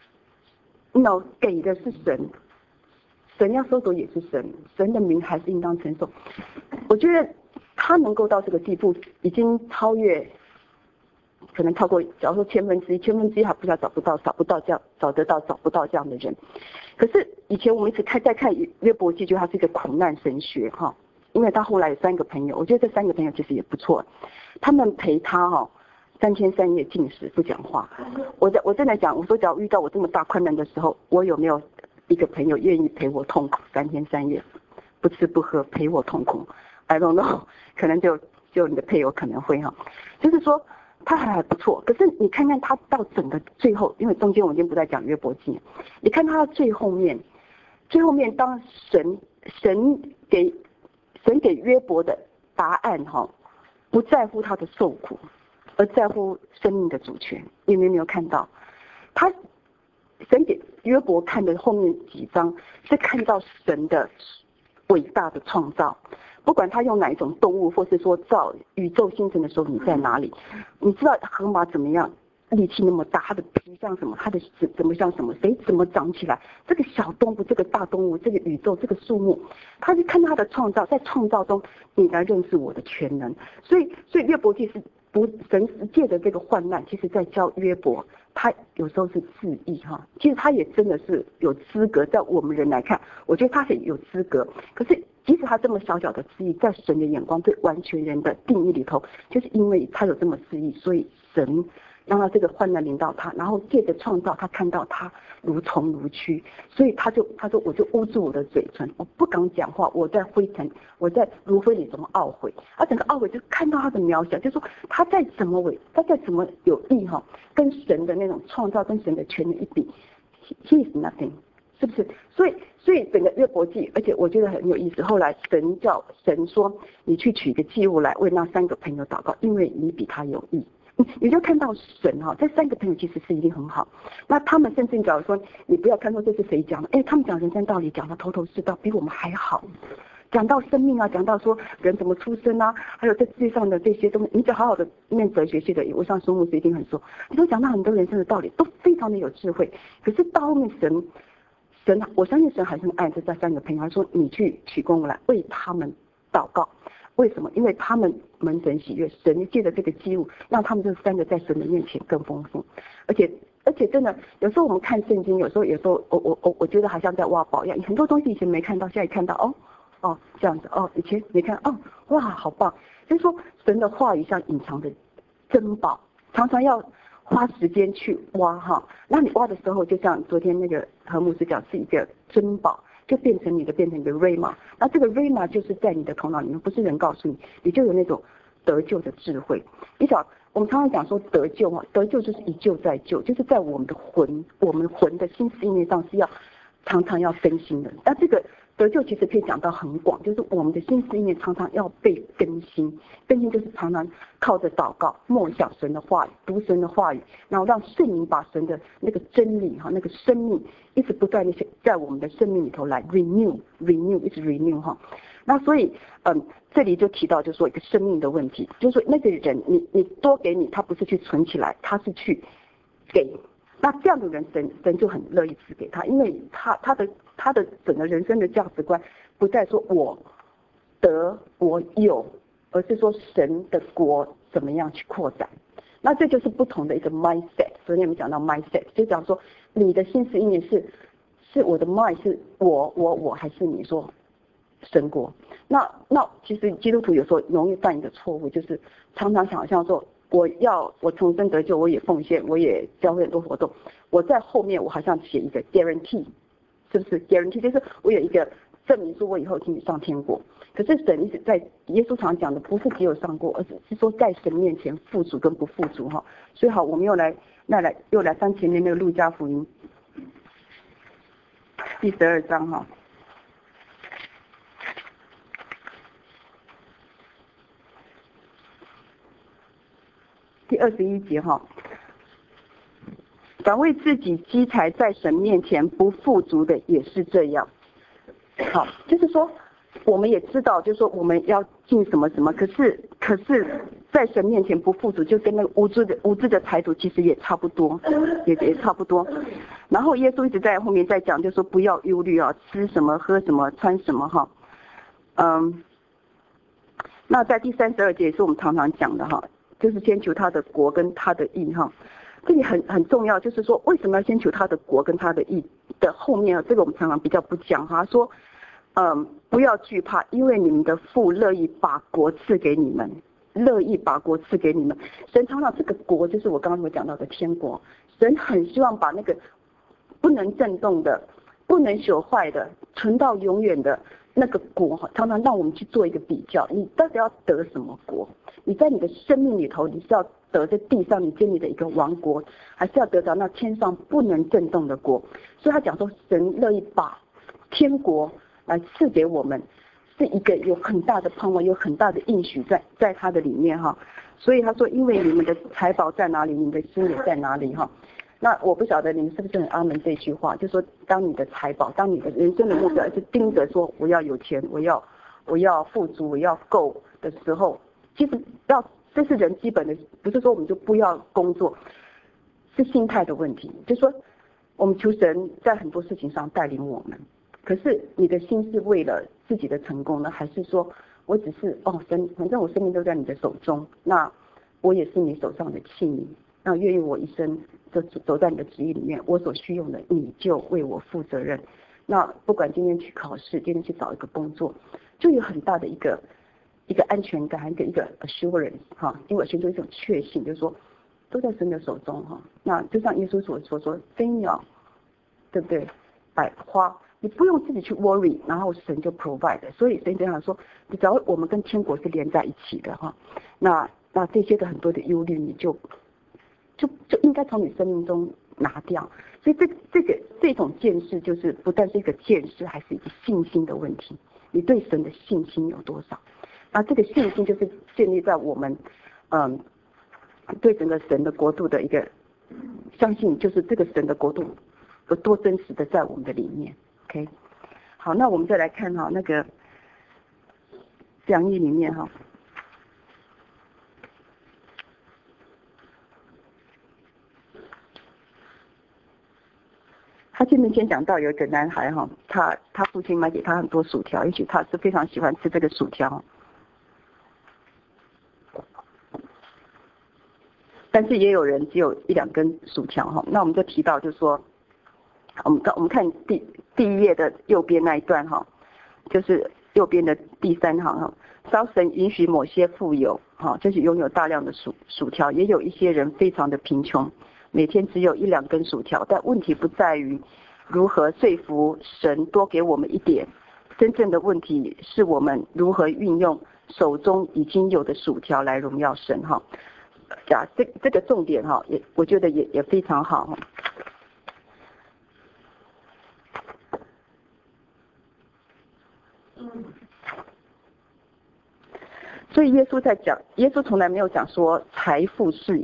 ，no， 给的是神，神要收走也是神，神的名还是应当承受。我觉得他能够到这个地步，已经可能超过，假如说1/1000还不知道找不到这样找得到找不到这样的人。可是以前我们一直在看约伯记，觉得他是一个苦难神学哈，因为他后来有3个朋友，我觉得这3个朋友其实也不错，他们陪他哈3天3夜禁食不讲话。我真的讲，我说只要遇到我这么大困难的时候，我有没有一个朋友愿意陪我痛苦3天3夜，不吃不喝陪我痛苦 ？I don't know， 可能就你的配偶可能会哈，就是说。他还不错，可是你看看他到整个最后，因为中间我已经不再讲约伯记，你看他最后面当神给约伯的答案哈，不在乎他的受苦，而在乎生命的主权。你们有没有看到？神给约伯看的后面几章是看到神的伟大的创造。不管他用哪一种动物，或是说造宇宙星辰的时候你在哪里？你知道河马怎么样？力气那么大，它的皮像什么？它的怎么像什么？谁怎么长起来？这个小动物，这个大动物，这个宇宙，这个树木，他就看他的创造，在创造中你来认识我的全能。所以约伯记是神借的这个患难，其实在教约伯，他有时候是自义哈。其实他也真的是有资格，在我们人来看，我觉得他很有资格。可是即使他这么小小的私意，在神的眼光对完全人的定义里头，就是因为他有这么私意，所以神让他这个患难临到他，然后借着创造他看到他如虫如蛆，所以他说我就捂住我的嘴唇，我不敢讲话，我在灰尘，我在炉灰里怎么懊悔，整个懊悔就看到他的渺小，就说他再怎么有意哈，跟神的那种创造跟神的权能一比 ，he is nothing。是不是？所以整个约伯记，而且我觉得很有意思。后来神说，你去取一个祭物来为那3个朋友祷告，因为你比他有益。你就看到神哈，这3个朋友其实是一定很好。那他们甚至假如说，你不要看说这是谁讲的，他们讲人生道理讲的头头是道，比我们还好。讲到生命啊，讲到说人怎么出生啊，还有在世界上的这些东西，你只要好好的念哲学系的，我像苏牧师一定很说，你都讲到很多人生的道理，都非常的有智慧。可是到后面神，我相信神还是爱这3个朋友，他说你去取供来为他们祷告。为什么？因为他们蒙神喜悦，神借着这个祭物，让他们这3个在神的面前更丰富。而且真的，有时候我们看圣经，有时候我觉得好像在挖宝一样，很多东西以前没看到，现在看到哦这样子以前没看哇好棒。就是说神的话语像隐藏的珍宝，常常要花时间去挖哈。那你挖的时候，就像昨天那个何牧师讲，是一个珍宝， 就变成你的 rama。那这个 rama 就是在你的头脑里面，不是人告诉你，你就有那种得救的智慧。你想，我们常常讲说得救啊，得救就是一救再救，就是在我们的魂的心思意念上是要常常要更新的。那这个得救其实可以讲到很广，就是我们的心思意念常常要被更新，更新就是常常靠着祷告、默想神的话语、读神的话语，然后让圣灵把神的那个真理哈、那个生命一直不断的在我们的生命里头来 renew， 一直 renew 哈。那所以这里就提到就是说一个生命的问题，就是说那个人你多给你，他不是去存起来，他是去给。那这样的人神就很乐意赐给他，因为他的整个人生的价值观不再说我得我有，而是说神的国怎么样去扩展。那这就是不同的一个 mindset。昨天我们讲到 mindset， 就讲说你的心思意念是我的 mind 是我还是你说神国。那其实基督徒有时候容易犯一个错误，就是常常想象说我重生得救，我也奉献，我也教会很多活动，我在后面我好像写一个 guarantee， 是不是 guarantee 就是我有一个证明说我以后可以上天国。可是神一直在耶稣常讲的不是只有上过，而是说在神面前富足跟不富足哈。所以好，我们又来翻前面那个路加福音第12章哈。第21节哈，凡为自己积财在神面前不富足的也是这样。好，就是说我们也知道，就是说我们要尽什么什么，可是在神面前不富足，就跟那个无知的财主其实也差不多，也差不多。然后耶稣一直在后面在讲，就说不要忧虑啊，吃什么喝什么穿什么哈。那在第32节也是我们常常讲的哈，就是先求他的国跟他的义哈。这里很重要，就是说为什么要先求他的国跟他的义的后面，这个我们常常比较不讲哈，说不要惧怕，因为你们的父乐意把国赐给你们，乐意把国赐给你们。神常常这个国就是我刚刚所讲到的天国，神很希望把那个不能震动的、不能朽坏的、存到永远的那个国，常常让我们去做一个比较，你到底要得什么国？你在你的生命里头，你是要得在地上你建立的一个王国，还是要得到那天上不能震动的国？所以他讲说，神乐意把天国来赐给我们，是一个有很大的盼望，有很大的应许在他的里面哈。所以他说，因为你们的财宝在哪里，你们的心也在哪里哈。那我不晓得你们是不是很阿门这句话，就说当你的财宝，当你的人生的目标是盯着说我要有钱，我要富足，我要够的时候，其实这是人基本的，不是说我们就不要工作，是心态的问题。就是说我们求神在很多事情上带领我们，可是你的心是为了自己的成功呢，还是说我只是神，反正我生命都在你的手中，那我也是你手上的器皿，那愿意我一生就走在你的旨意里面，我所需用的你就为我负责任。那不管今天去考试，今天去找一个工作，就有很大的一个安全感，一个 assurance 哈，因为我寻求一种确信，就是说都在神的手中哈。那就像耶稣所说，飞鸟，对不对？百花，你不用自己去 worry， 然后神就 provide。所以神这样说，只要我们跟天国是连在一起的哈，那这些的很多的忧虑，你就应该从你生命中拿掉。所以这种见识，就是不但是一个见识，还是一个信心的问题。你对神的信心有多少？那这个信心就是建立在我们对整个神的国度的一个相信，就是这个神的国度有多真实的在我们的里面。OK， 好，那我们再来看哈那个讲义里面哈。他前面先讲到有一个男孩哈，他父亲买给他很多薯条，也许他是非常喜欢吃这个薯条，但是也有人只有1-2根薯条哈。那我们就提到就是说，我们看第一页的右边那一段哈，就是右边的第3行哈。稍神允许某些富有哈，就是拥有大量的薯条，也有一些人非常的贫穷，每天只有1-2根薯条。但问题不在于如何说服神多给我们一点，真正的问题是我们如何运用手中已经有的薯条来荣耀神哈。这个重点哈，我觉得也非常好哈。所以耶稣在讲，耶稣从来没有讲说财富是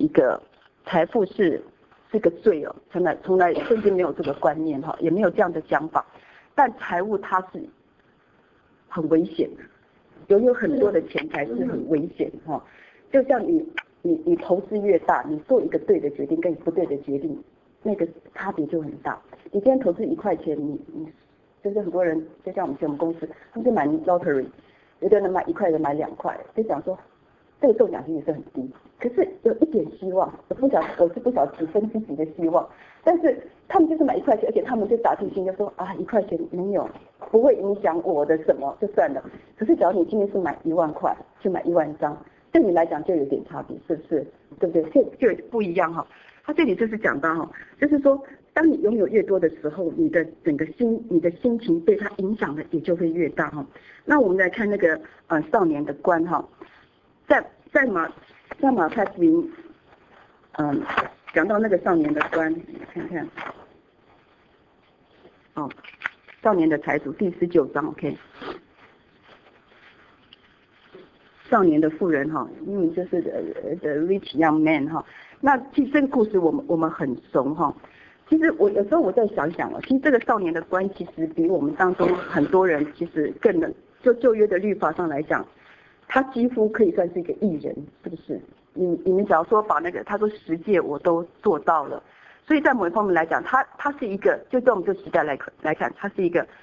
个罪哦，从来甚至没有这个观念哈，也没有这样的讲法。但财务它是很危险的，拥有很多的钱财是很危险哈。就像你投资越大，你做一个对的决定跟你不对的决定，那个差别就很大。你今天投资1块钱，你就是很多人，就像我们公司，他们就买 lottery， 有的人买1块，有人买2块，就讲说这个中奖几率是很低，可是有一点希望，我是不晓得几分之几的希望，但是他们就是买1块钱，而且他们就打定心就说啊1块钱没有，不会影响我的什么就算了。可是只要你今天是买1万块，去买1万张，对你来讲就有点差别，是不是？对不对？就不一样哈。他这里就是讲到哈，就是说当你拥有越多的时候，你的心情被它影响的也就会越大哈。那我们来看那个少年的官哈。在马太福音，讲到那个少年的官，看看，少年的财主第19章 ，OK， 少年的妇人哈，因为就是 the rich young man 哈，那其实这个故事我们很熟哈。其实有时候我在想想其实这个少年的官其实比我们当中很多人其实更能，就旧约的律法上来讲。他几乎可以算是一个义人，是不是？你们只要说把那个，他说10诫我都做到了，所以在某一方面来讲，他是一个，就在我们这个时代来看，他是一个，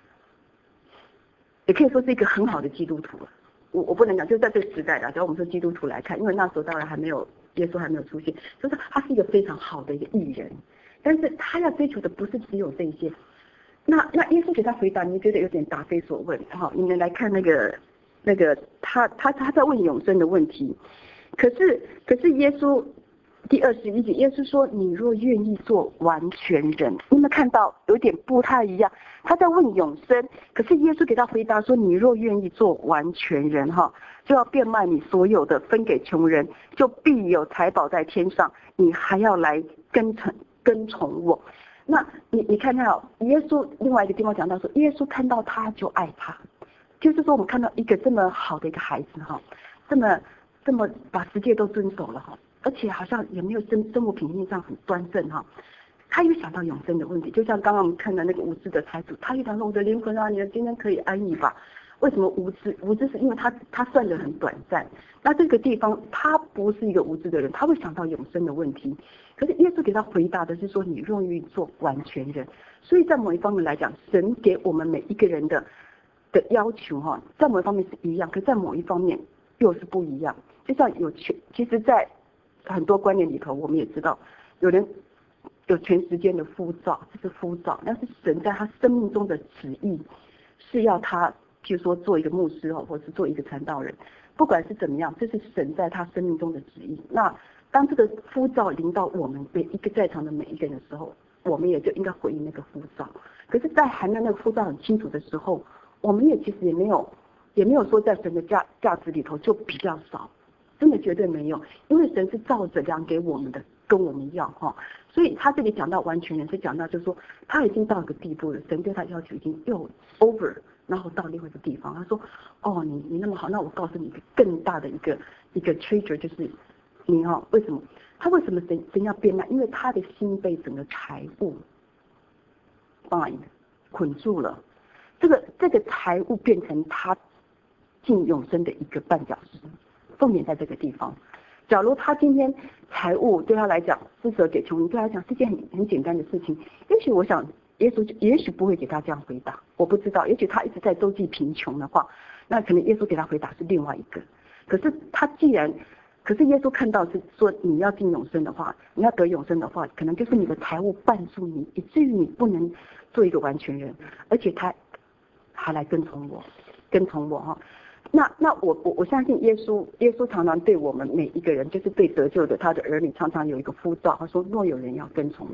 也可以说是一个很好的基督徒了。我不能讲，就在这个时代只要我们说基督徒来看，因为那时候当然耶稣还没有出现，就是他是一个非常好的一个义人，但是他要追求的不是只有这一些。那耶稣给他回答，你觉得有点答非所问哈？你们来看那个他在问永生的问题，可是耶稣第21节，耶稣说你若愿意做完全人，你们看到有点不太一样，他在问永生，可是耶稣给他回答说你若愿意做完全人哈，就要变卖你所有的分给穷人，就必有财宝在天上，你还要来跟从我。那你看看耶稣另外一个地方讲到说，耶稣看到他就爱他。就是说，我们看到一个这么好的一个孩子哈，这么把10诫都遵守了哈，而且好像也没有生活品性上很端正哈，他又想到永生的问题，就像刚刚我们看到那个无知的财主，他就想说我的灵魂啊，你今天可以安逸吧？为什么无知？无知是因为他算得很短暂。那这个地方他不是一个无知的人，他会想到永生的问题。可是耶稣给他回答的是说，你愿意做完全人。所以在某一方面来讲，神给我们每一个人的要求哈，在某一方面是一样，可是在某一方面又是不一样。就像其实在很多观念里头，我们也知道，有人有全时间的呼召，这是呼召，但是神在他生命中的旨意是要他，譬如说做一个牧师或者是做一个传道人，不管是怎么样，这是神在他生命中的旨意。那当这个呼召临到我们每一个在场的每一个人的时候，我们也就应该回应那个呼召。可是，在还没有那个呼召很清楚的时候，我们其实也没有说在神的价值里头就比较少，真的绝对没有，因为神是照着量给我们的，跟我们一样哈。所以他这里讲到完全人，是讲到就是说他已经到一个地步了，神对他要求已经又 over， 然后到另外一个地方，他说哦你那么好，那我告诉你一个更大的一个 treasure， 就是你为什么他为什么神要变卖？因为他的心被整个财物 bind 捆住了。这个财物变成他进永生的一个绊脚石，重点在这个地方。假如他今天财物对他来讲施舍给穷人，对他来讲是件很简单的事情，也许我想耶稣也许不会给他这样回答，我不知道，也许他一直在周济贫穷的话，那可能耶稣给他回答是另外一个。可是耶稣看到是说你要进永生的话，你要得永生的话，可能就是你的财物绊住你，以至于你不能做一个完全人，而且他还来跟从我哈。那我相信耶稣常常对我们每一个人，就是对得救的他的儿女，常常有一个呼召，他说若有人要跟从我，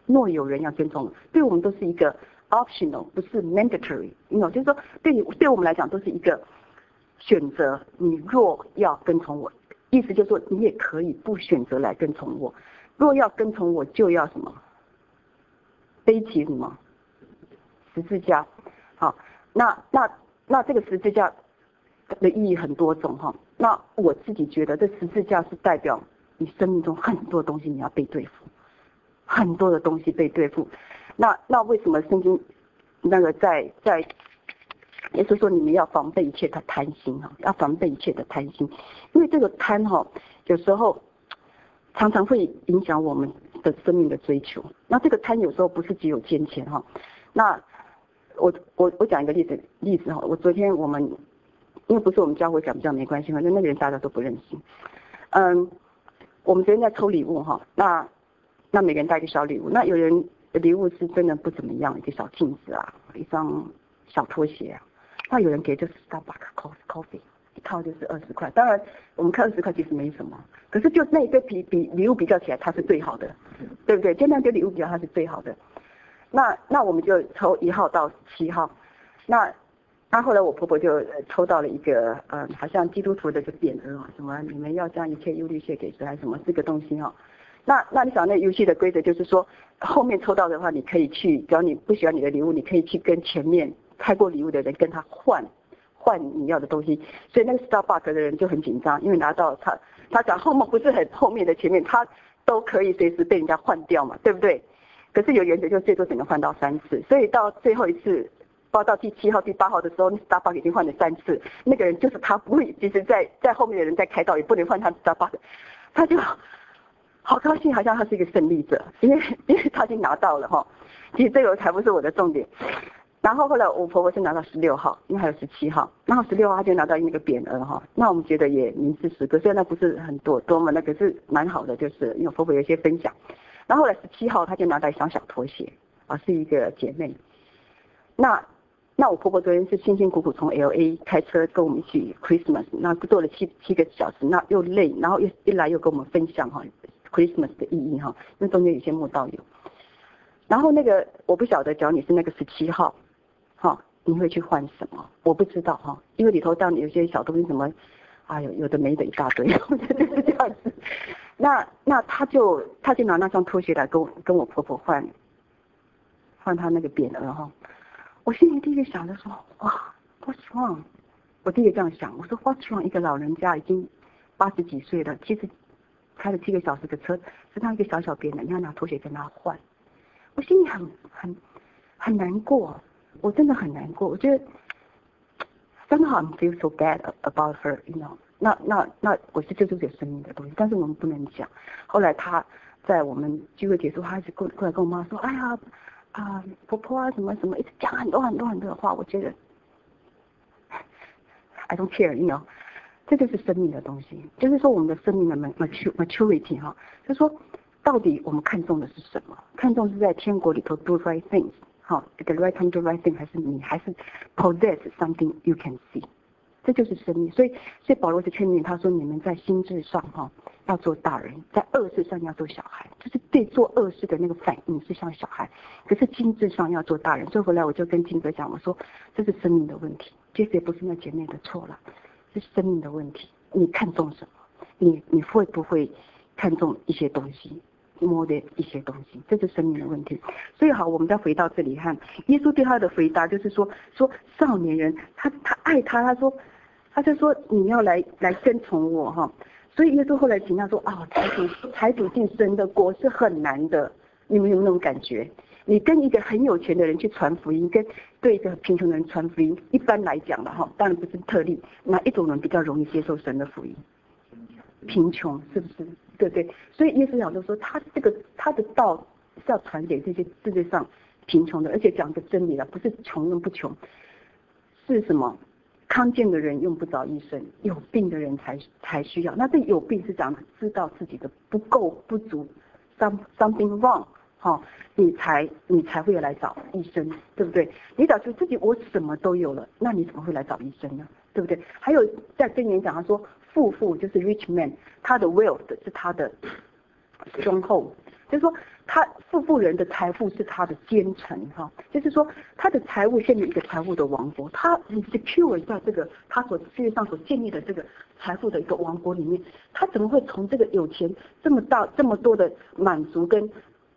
若有人要跟从我，对我们都是一个 optional， 不是 mandatory， 就是说对我们来讲都是一个选择。你若要跟从我，意思就是说你也可以不选择来跟从我。若要跟从我，就要什么？背起什么？十字架。好，那这个十字架的意义很多种哈。那我自己觉得，这十字架是代表你生命中很多东西你要被对付，很多的东西被对付。那为什么圣经那个在也就是说你们要防备一切的贪心哈，要防备一切的贪心，因为这个贪哈有时候常常会影响我们的生命的追求。那这个贪有时候不是只有金钱哈。那我讲一个例子哈，我昨天我们因为不是我们教会讲，比较没关系，反正那个人大家都不认识。我们昨天在抽礼物哈，那每个人带一个小礼物，那有人的礼物是真的不怎么样，一个小镜子啊，一双小拖鞋啊，那有人给就是 Starbucks coffee 一套就是20块，当然我们看20块其实没什么，可是就那一个比礼物比较起来，它是最好的，对不对？就那个礼物比较它是最好的。那我们就抽1号到7号，那后来我婆婆就抽到了一个好像基督徒的一个匾额什么你们要将一切忧虑卸给谁还是什么这个东西哈。那你想那游戏的规则就是说，后面抽到的话，你可以去，只要你不喜欢你的礼物，你可以去跟前面开过礼物的人跟他换你要的东西。所以那个 Starbucks 的人就很紧张，因为拿到他讲后面不是很后面的前面，他都可以随时被人家换掉嘛，对不对？可是有原则，就最多只能换到3次，所以到最后一次，包到第7号、第8号的时候，那 Starbucks 已经换了3次，那个人就是他不会，其实在后面的人在开道也不能换他的 Starbucks， 他就好高兴，好像他是一个胜利者，因为他已经拿到了哈。其实这个才不是我的重点。然后后来我婆婆是拿到16号，因为还有17号，然后16号她就拿到那个匾额哈。那我们觉得也名至实归，虽然那不是很多么，那可是蛮好的，就是因为我婆婆有一些分享。然后后来17号她就拿到一双小拖鞋啊，是一个姐妹。那我婆婆昨天是辛辛苦苦从 LA 开车跟我们一起 Christmas， 那坐了7个小时，那又累，然后一来又跟我们分享哈 Christmas 的意义哈，因为中间有些慕道友。然后那个我不晓得，只要你是那个17号，哈，你会去换什么？我不知道哈，因为里头当有些小东西什么，哎呦有的没的一大堆，就是这样子。那他就拿那双拖鞋来跟我婆婆换他那个匾额哈。我心里第一个想的说，哇 ，What's wrong？ 我第一个这样想，我说 What's wrong？ 一个老人家已经80几岁了，其实开了7个小时的车，是他一个小匾额，你要拿拖鞋跟他换。我心里很难过，我真的很难过。我觉得 somehow I feel so bad about her， you know。那我是这就是有生命的东西，但是我们不能讲。后来他在我们聚会结束，他一直过来跟我妈说，哎呀婆婆啊什么什么，一直讲很多的话。我觉得 I don't care， you know。这就是生命的东西，就是说我们的生命的 maturity 哈，就是说到底我们看重的是什么？看重是在天国里头 do right things， 好 ，the right time do right thing， 还是 possess something you can see， 这就是生命。所以保罗是劝勉他说，你们在心智上哈要做大人，在恶事上要做小孩，就是对做恶事的那个反应是像小孩，可是心智上要做大人。所以回来我就跟金哥讲，我说这是生命的问题，其实也不是那姐妹的错了。是生命的问题，你看重什么？你会不会看重一些东西，摸的一些东西？这是生命的问题。所以好，我们再回到这里看，耶稣对他的回答就是说少年人，他爱他，他就说你要来跟从我哈。所以耶稣后来请他说啊，财主进神的国是很难的，你们有没有那种感觉？你跟一个很有钱的人去传福音，跟对一个贫穷的人传福音，一般来讲的哈，当然不是特例，哪一种人比较容易接受神的福音？贫穷，是不是？对不对？所以耶稣讲就说，他的道是要传给这些世界上贫穷的，而且讲个真理了，不是穷人不穷，是什么？康健的人用不着医生，有病的人才需要。那这有病是讲知道自己的不够不足 ，something wrong。好，你才会来找医生，对不对？你找出自己我什么都有了，那你怎么会来找医生呢？对不对？还有在箴言讲，他说富就是 rich man， 他的 wealth 是他的stronghold， 就是说他富人的财富是他的奸臣哈，就是说他的财务建立一个财务的王国，他很 secure 在这个他世界上所建立的这个财富的一个王国里面，他怎么会从这个有钱这么多的满足跟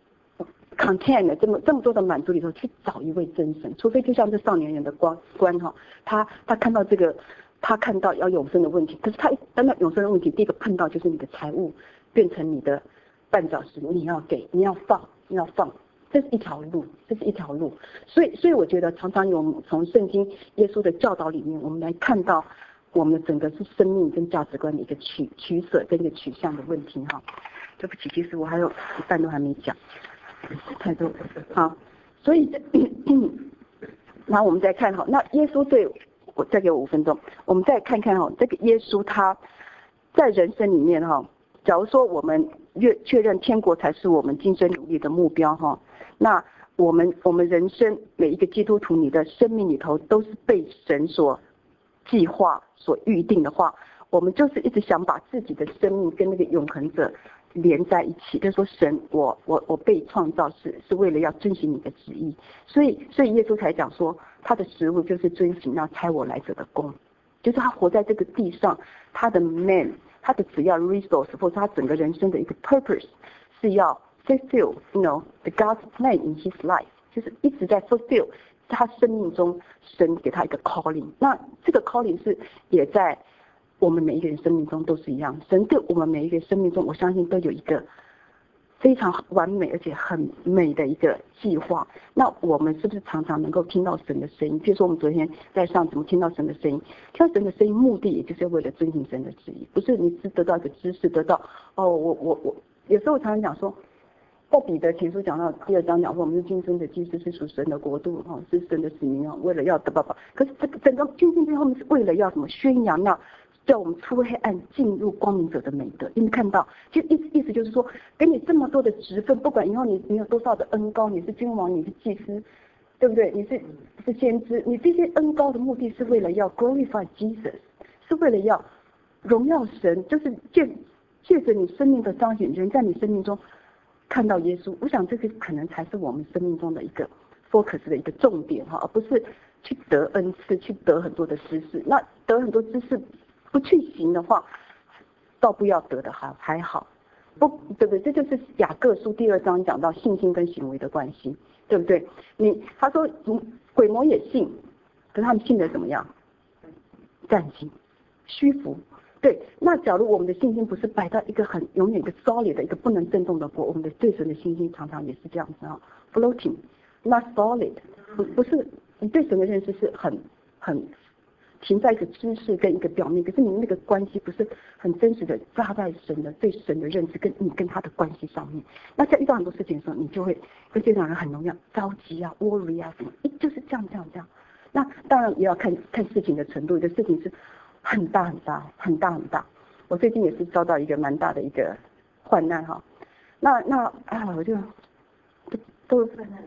content 这么多的满足里头去找一位真神？除非就像这少年人的官哈，他看到这个，他看到要永生的问题，可是他当到永生的问题，第一个碰到就是你的财务变成你的绊脚石，你要给，你要放，这是一条路，所以我觉得常常有从圣经耶稣的教导里面，我们来看到我们的整个是生命跟价值观的一个取舍跟一个取向的问题哈。对不起，其实我还有一半都还没讲，太多好，所以然后我们再看哈，那耶稣我再给我5分钟，我们再看看哈，这个耶稣他在人生里面哈，假如说我们确认天国才是我们今生努力的目标哈，那我们人生每一个基督徒，你的生命里头都是被神所计划所预定的话，我们就是一直想把自己的生命跟那个永恒者连在一起，就是说神我被创造是为了要遵循你的旨意，所以耶稣才讲说他的食物就是遵行那差我来者的功，就是他活在这个地上，他的 man 他的只要 resource 或者他整个人生的一个 purpose 是要 fulfill the God's plan in his life， 就是一直在 fulfill 他生命中神给他一个 calling， 那这个 calling 是也在我们每一个人生命中都是一样，神对我们每一个生命中，我相信都有一个非常完美而且很美的一个计划。那我们是不是常常能够听到神的声音？比如说我们昨天在上怎么听到神的声音？听到神的声音目的也就是为了遵行神的旨意，不是你是得到一个知识，得到我有时候我常常讲说，在彼得前书讲到第2章讲说，我们是今生的祭司，是属神的国度是神的使命为了要得爸爸。可是这个整个进进后面是为了要什么？宣扬那叫我们出黑暗进入光明者的美德。你们看到，就意思就是说，给你这么多的职分，不管以后你有多少的恩膏，你是君王，你是祭司，对不对？你是先知，你这些恩膏的目的是为了要 glorify Jesus， 是为了要荣耀神，就是借着你生命的彰显，人在你生命中看到耶稣。我想这个可能才是我们生命中的一个 focus 的一个重点而不是去得恩赐，去得很多的知识。那得很多知识不去行的话，倒不要得的还好，不对不对？这就是雅各书第2章讲到信心跟行为的关系，对不对？他说鬼魔也信，可是他们信的怎么样？战心虚浮。对，那假如我们的信心不是摆到一个永远一个 solid 的一个不能震动的国，我们的对神的信心常常也是这样子floating not solid， 不是你对神的认识是很停在一个知识跟一个表面，可是你那个关系不是很真实的扎在对神的认知跟你跟他的关系上面。那在遇到很多事情的时候，你就会跟这种人很容易着急worry 什么，就是这样。那当然也要看事情的程度，有的事情是很大。我最近也是遭到一个蛮大的一个患难我就都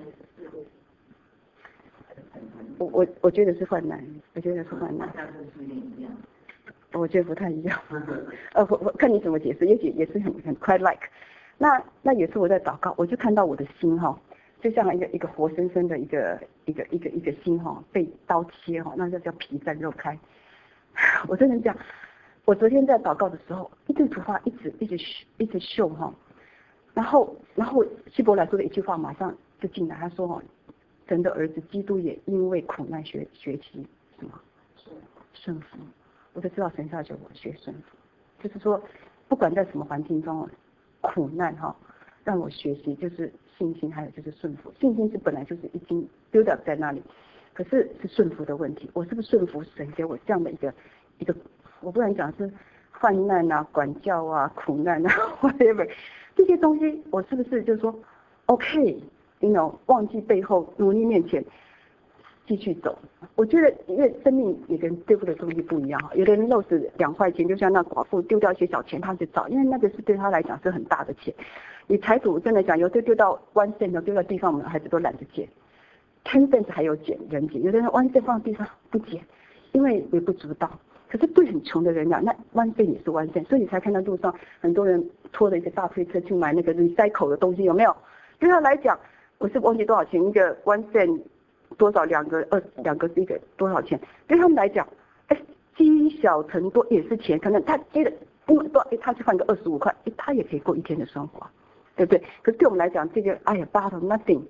我觉得是患难，我觉得不太一样。我看你怎么解释，也是很 quite like。那有时候我在祷告，我就看到我的心就像一个活生生的一个心被刀切那叫皮绽肉开。我真的讲，我昨天在祷告的时候，一句图画一直秀然后希伯来说的一句话马上就进来，他说神的儿子基督也因为苦难学习什么顺服。我就知道神要求我学顺服，就是说不管在什么环境中苦难让我学习就是信心，还有就是顺服。信心是本来就是已经 build up 在那里，可是顺服的问题，我是不是顺服神给我这样的一个，我不能讲是患难管教苦难whatever 这些东西，我是不是就是说 OK， 忘记背后，努力面前，继续走。我觉得因为生命每个人对付的东西不一样有的人漏死2块钱，就像那寡妇丢掉一些小钱，他去找，因为那个是对他来讲是很大的钱。你财主真的讲，有的丢到1 cent 丢到地上，我们孩子都懒得捡，10 cent 还有人捡，有的人1 cent 放地上不捡，因为微不足道。 可是对很穷的人讲，那1 cent 也是1 cent，所以你才看到路上很多人拖着一个大推车去买那个 recycle 的东西，有没有？对他来讲，我是忘记多少钱一个1 cent，多少两个是一个多少钱？对他们来讲，积小成多也是钱，可能他积了多，他去换个25块，他也可以过一天的生活，对不对？可是对我们来讲，这个bottle nothing，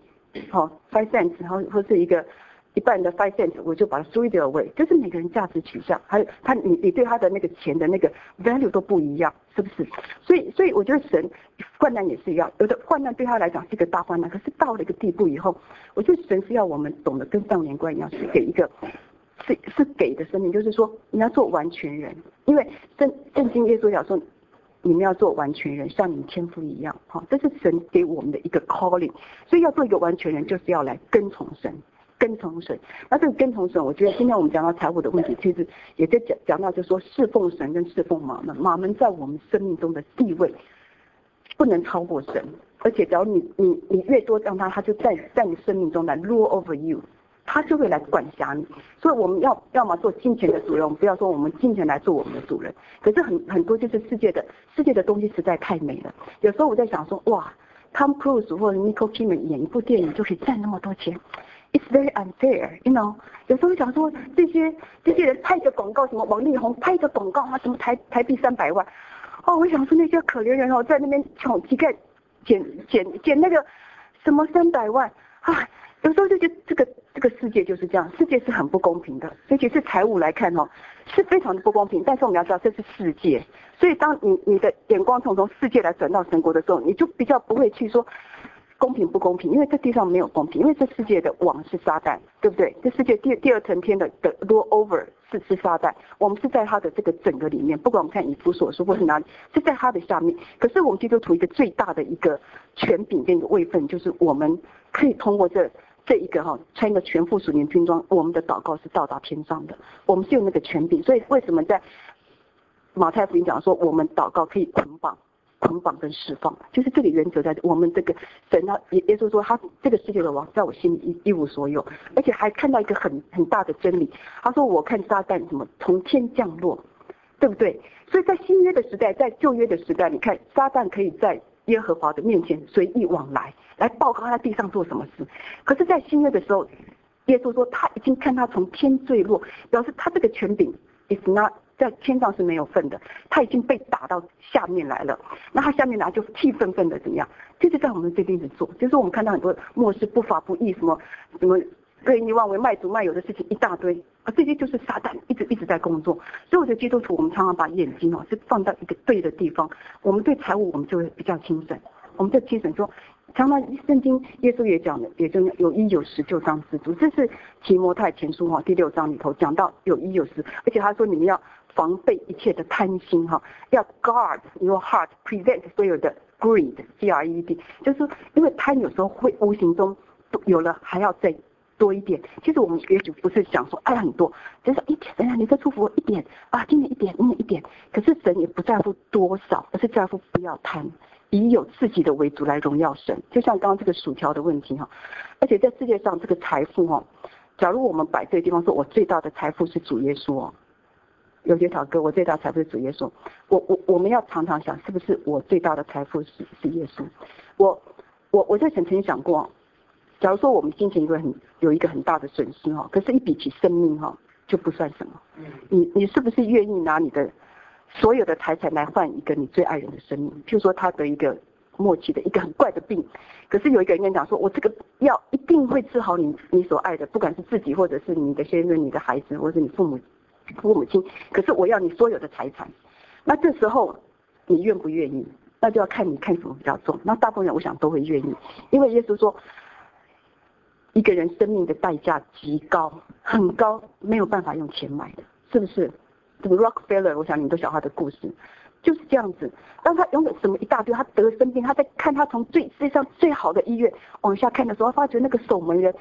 5 cents， 然后或是一半的5 cents， 我就把它 throw it away， 就是每个人价值取向，还有你对他的那个钱的那个 value 都不一样，是不是？所以我觉得神患难也是一样，有的患难对他来讲是一个大患难，可是到了一个地步以后，我觉得神是要我们懂得跟少年观一样，是给一个是给的生命，就是说你要做完全人，因为圣经耶稣讲说你们要做完全人，像你们天父一样，这是神给我们的一个 calling， 所以要做一个完全人，就是要来跟从神。那这个跟从神，我觉得今天我们讲到财务的问题，其实也在讲到，就是说侍奉神跟侍奉马门，马门在我们生命中的地位不能超过神，而且只要你越多让他就在你生命中来 rule over you， 他就会来管辖你。所以我们要么做金钱的主人，我们不要说我们金钱来做我们的主人。可是很多就是世界的东西实在太美了，有时候我在想说，哇 ，Tom Cruise 或者 Nicole Kidman 演一部电影就可以赚那么多钱。It's very unfair, you know。有时候想说这些人拍个广告，什么王力宏拍个广告啊，什么台币300万，我想说那些可怜人在那边抢乞丐捡那个什么300万啊，有时候就觉得这个世界就是这样，世界是很不公平的，而且是财务来看是非常的不公平。但是我们要知道这是世界，所以当你的眼光从世界来转到神国的时候，你就比较不会去说公平不公平，因为这地上没有公平，因为这世界的王是撒旦，对不对？这世界第二层天的 rule over 是撒旦，我们是在他的这个整个里面，不管我们看以弗所书或是哪里，是在他的下面。可是我们基督徒一个最大的一个权柄跟一个位分，就是我们可以通过这一个穿一个全副属灵军装，我们的祷告是到达天上的，我们是有那个权柄。所以为什么在马太福音讲说，我们祷告可以捆绑跟释放，就是这个原则在我们这个神耶稣说他这个世界的王在我心里一无所有，而且还看到一个很大的真理，他说我看撒旦什么从天降落，对不对？所以在新约的时代，在旧约的时代，你看撒旦可以在耶和华的面前随意往来报告他在地上做什么事，可是在新约的时候，耶稣说他已经看他从天坠落，表示他这个权柄 is not在天上是没有份的，他已经被打到下面来了。那他下面来就气愤愤的怎么样？就是在我们这边一直做，就是我们看到很多漠视不法不义什么恶意妄为卖主卖友的事情一大堆这些就是撒旦一直在工作。所以我觉得基督徒我们常常把眼睛是放到一个对的地方，我们对财务我们就会比较轻省，我们就轻省说。常常圣经耶稣也讲的，也就有1有10就当知足，这是提摩太前书第6章里头讲到有1有10，而且他说你们要防备一切的贪心要 guard your heart, prevent 所有的 greed, greed， 就是说因为贪有时候会无形中有了还要再多一点。其实我们也许不是想说爱很多，就是一点，你再祝福我一点今年一点，明年一点，可是神也不在乎多少，而是在乎不要贪，以有自己的为主来荣耀神。就像刚刚这个薯条的问题而且在世界上这个财富假如我们摆这个地方说我最大的财富是主耶稣有些条歌我最大的财富是主耶稣，我们要常常想是不是我最大的财富是耶稣。我在曾经想过假如说我们金钱有一个很大的损失可是一比起生命就不算什么。你是不是愿意拿你的所有的财产来换一个你最爱人的生命？譬如说他得一个末期的一个很怪的病，可是有一个人跟你讲说我这个药一定会治好你所爱的，不管是自己或者是你的先生你的孩子或者是你父母亲，可是我要你所有的财产。那这时候你愿不愿意？那就要看你看什么比较重。那大部分人我想都会愿意，因为耶稣说一个人生命的代价极高很高，没有办法用钱买的，是不是？这个 Rockefeller 我想你们都晓得他的故事，就是这样子。当他拥有什么一大堆，他得生病，他在看他从世界上最好的医院往下看的时候，发觉那个守门人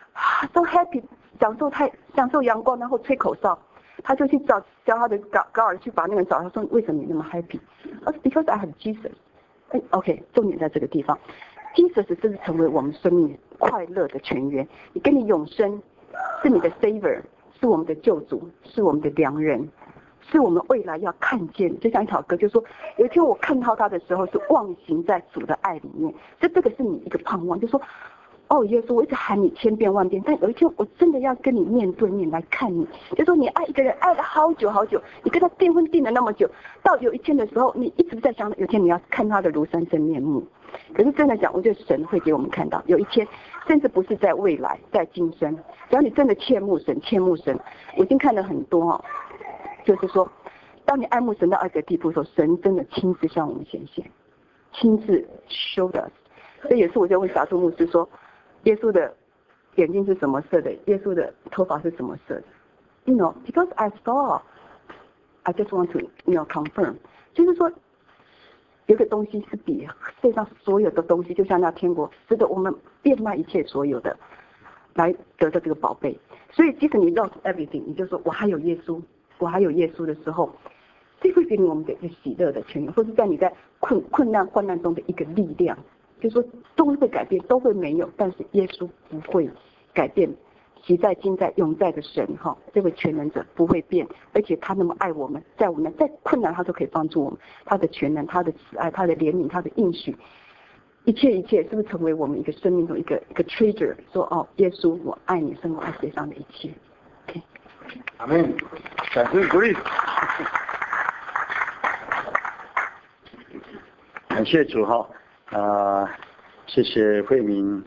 so happy 享受阳光，然后吹口哨，他就去叫他的高尔去把那个人找，他说为什么你那么 happy？ 他说 Because I have Jesus。 OK， 重点在这个地方， Jesus 是成为我们生命快乐的泉源，你永生是你的 Savior， 是我们的救主，是我们的良人。 是我们未来要看见。就像一首歌就说，有一天我看到他的时候是忘形在主的爱里面，这个是你一个盼望，就说哦，耶稣，我一直喊你千遍万遍，但有一天我真的要跟你面对面来看你。就说你爱一个人爱了好久好久，你跟他订婚订了那么久，到有一天的时候，你一直在想，有一天你要看他的庐山真面目。可是真的讲，我觉得神会给我们看到，有一天，甚至不是在未来，在今生，只要你真的切慕神，切慕神。我已经看了很多哦，就是说，当你爱慕神到一个地步的时候，神真的亲自向我们显现，亲自 show us。所以有时我就问撒杜牧师说，耶稣的眼睛是什么色的？耶稣的头发是什么色的 ？You know, because I saw, I just want to, confirm。就是说，有个东西是比世界上所有的东西，就像那天国，值得我们变卖一切所有的，来得到这个宝贝。所以，即使你 lost everything， 你就说我还有耶稣，我还有耶稣的时候，这会给你我们的一个喜乐的泉源，或是在你在困难患难中的一个力量。就是说都会改变，都会没有，但是耶稣不会改变，昔在今在永在的神哈，这位全能者不会变，而且他那么爱我们，在我们再困难他都可以帮助我们，他的全能，他的慈爱，他的怜悯，他的应许，一切是不是成为我们一个生命中一个 treasure？ 说哦，耶稣，我爱你，胜过爱世界上的一切。OK， 阿门，感谢鼓励，感谢主哈。谢谢慧明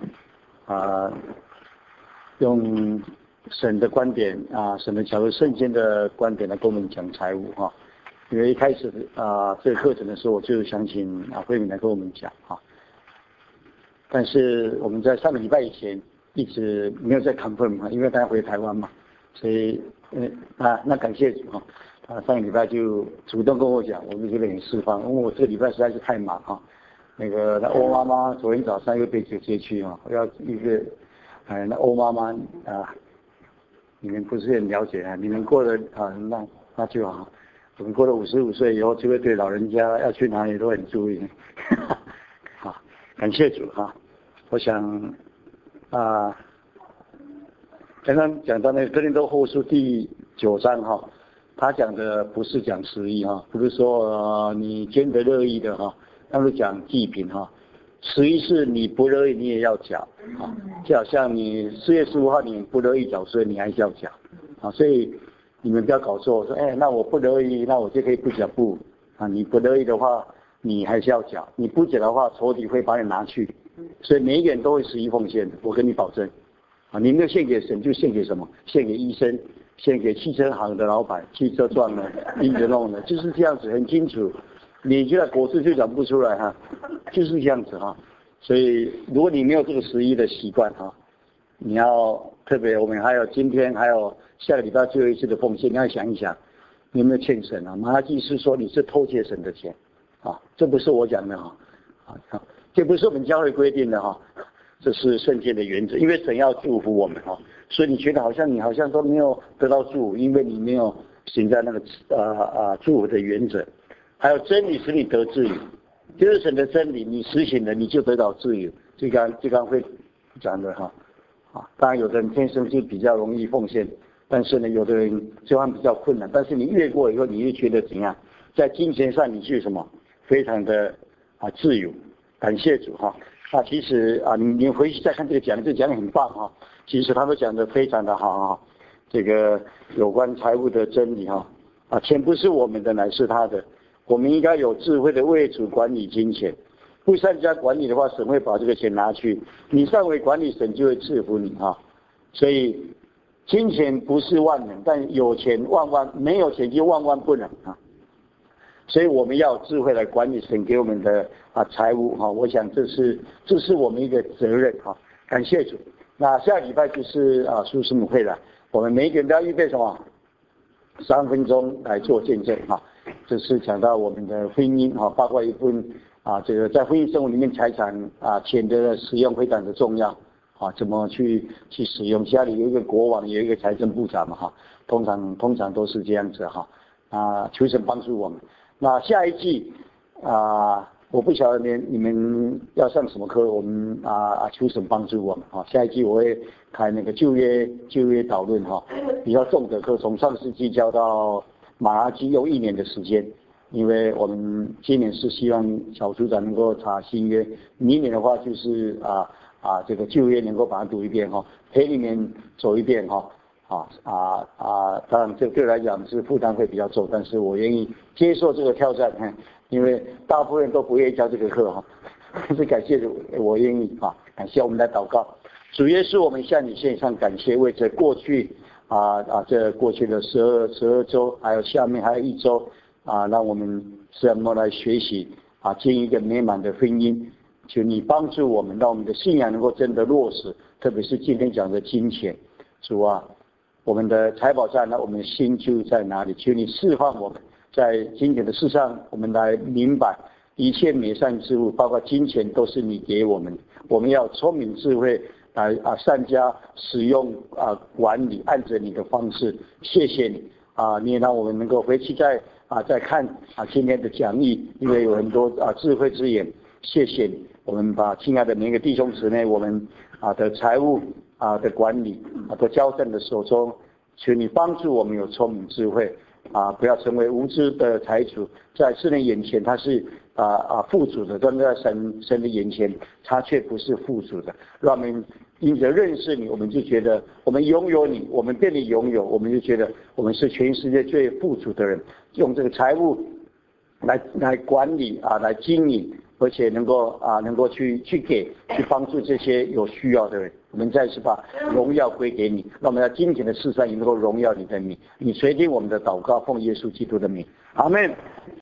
用神的观点神的角度、圣经的观点来跟我们讲财务哈。因为一开始这个课程的时候，我就想请慧明来跟我们讲哈。但是我们在上个礼拜以前一直没有在 confirm 嘛，因为大家回台湾嘛，所以那感谢主哈。他上个礼拜就主动跟我讲，我们这边很释放，因为我这个礼拜实在是太忙哈。那欧妈妈昨天早上又被接去要一个那欧妈妈你们不是很了解你们过了那就好。我们过了55岁以后，就会对老人家要去哪里都很注意。好，感谢主哈。我想刚刚讲到那个哥林多后书第9章哈，他讲的不是讲实意哈，不是说你捐得乐意的哈。他是讲祭品哈，实意是你不乐意你也要缴就好像你4月15号你不乐意缴税，你还是要缴所以你们不要搞错，说那我不乐意，那我就可以不缴不你不乐意的话，你还是要缴，你不缴的话，仇敌会把你拿去，所以每一个人都会实意奉献的，我跟你保证你没有献给神，就献给什么？献给医生，献给汽车行的老板，汽车撞了，钉子弄了，就是这样子，很清楚。你现在国字就讲不出来就是这样子所以如果你没有这个实意的习惯你要特别我们还有今天还有下个礼拜最后一次的奉献，你要想一想你有没有欠神马拉基是说你是偷窃神的钱这不是我讲的这不是我们教会规定的这是圣经的原则，因为神要祝福我们所以你觉得你好像都没有得到祝福，因为你没有行在那个祝福的原则。还有真理使你得自由，就是神的真理，你实行了你就得到自由。这刚会讲的当然有的人天生就比较容易奉献，但是呢有的人这方比较困难，但是你越过以后你会觉得怎样？在金钱上你去什么？非常的自由，感谢主其实你回去再看这个讲的很棒其实他们讲的非常的好这个有关财务的真理钱不是我们的，乃是他的。我们应该有智慧的为主管理金钱，不善加管理的话，神会把这个钱拿去。你善为管理，神就会赐福你所以金钱不是万能，但有钱万万，没有钱就万万不能所以我们要有智慧来管理神给我们的财务我想这是我们一个责任感谢主。那下礼拜就是苏师母会了，我们每一个人都要预备什么？3分钟来做见证这是讲到我们的婚姻包括一部分这个在婚姻生活里面财产钱的使用非常的重要怎么去使用。家里有一个国王，有一个财政部长嘛通常都是这样子求神帮助我们。那下一季我不晓得你们要上什么课，我们求神帮助我们下一季我会开那个就业导论比较重的课，从上世纪教到马拉基用1年的时间，因为我们今年是希望小组长能够查新约，明年的话就是这个旧约能够把它读一遍哈，陪你们走一遍哈。当然这对我来讲是负担会比较重，但是我愿意接受这个挑战，因为大部分人都不愿意教这个课哈。但是感谢我愿意感谢我们来祷告。主耶稣，我们向你献上感谢，为这过去这过去的12周，还有下面还有1周让我们怎么来学习建一个美满的婚姻。求你帮助我们，让我们的信仰能够真的落实，特别是今天讲的金钱。主啊，我们的财宝在哪，我们的心就在哪里。求你释放我们，在金钱的事上，我们来明白一切美善之物，包括金钱，都是你给我们。我们要聪明智慧来善加使用管理，按着你的方式。谢谢你你也让我们能够回去再看今天的讲义，因为有很多智慧之言。谢谢你，我们把亲爱的每一个弟兄姊妹，我们的财务的管理都交在你的手中。求你帮助我们有聪明智慧不要成为无知的财主，在世人眼前他是富足的，但在神的眼前他却不是富足的。让我们因着认识你，我们就觉得我们拥有你，我们被你拥有，我们就觉得我们是全世界最富足的人。用这个财务来管理来经营，而且能够去帮助这些有需要的人。我们再次把荣耀归给你，让我们在金钱的事上也能够荣耀你的名。你垂听我们的祷告，奉耶稣基督的名，阿们。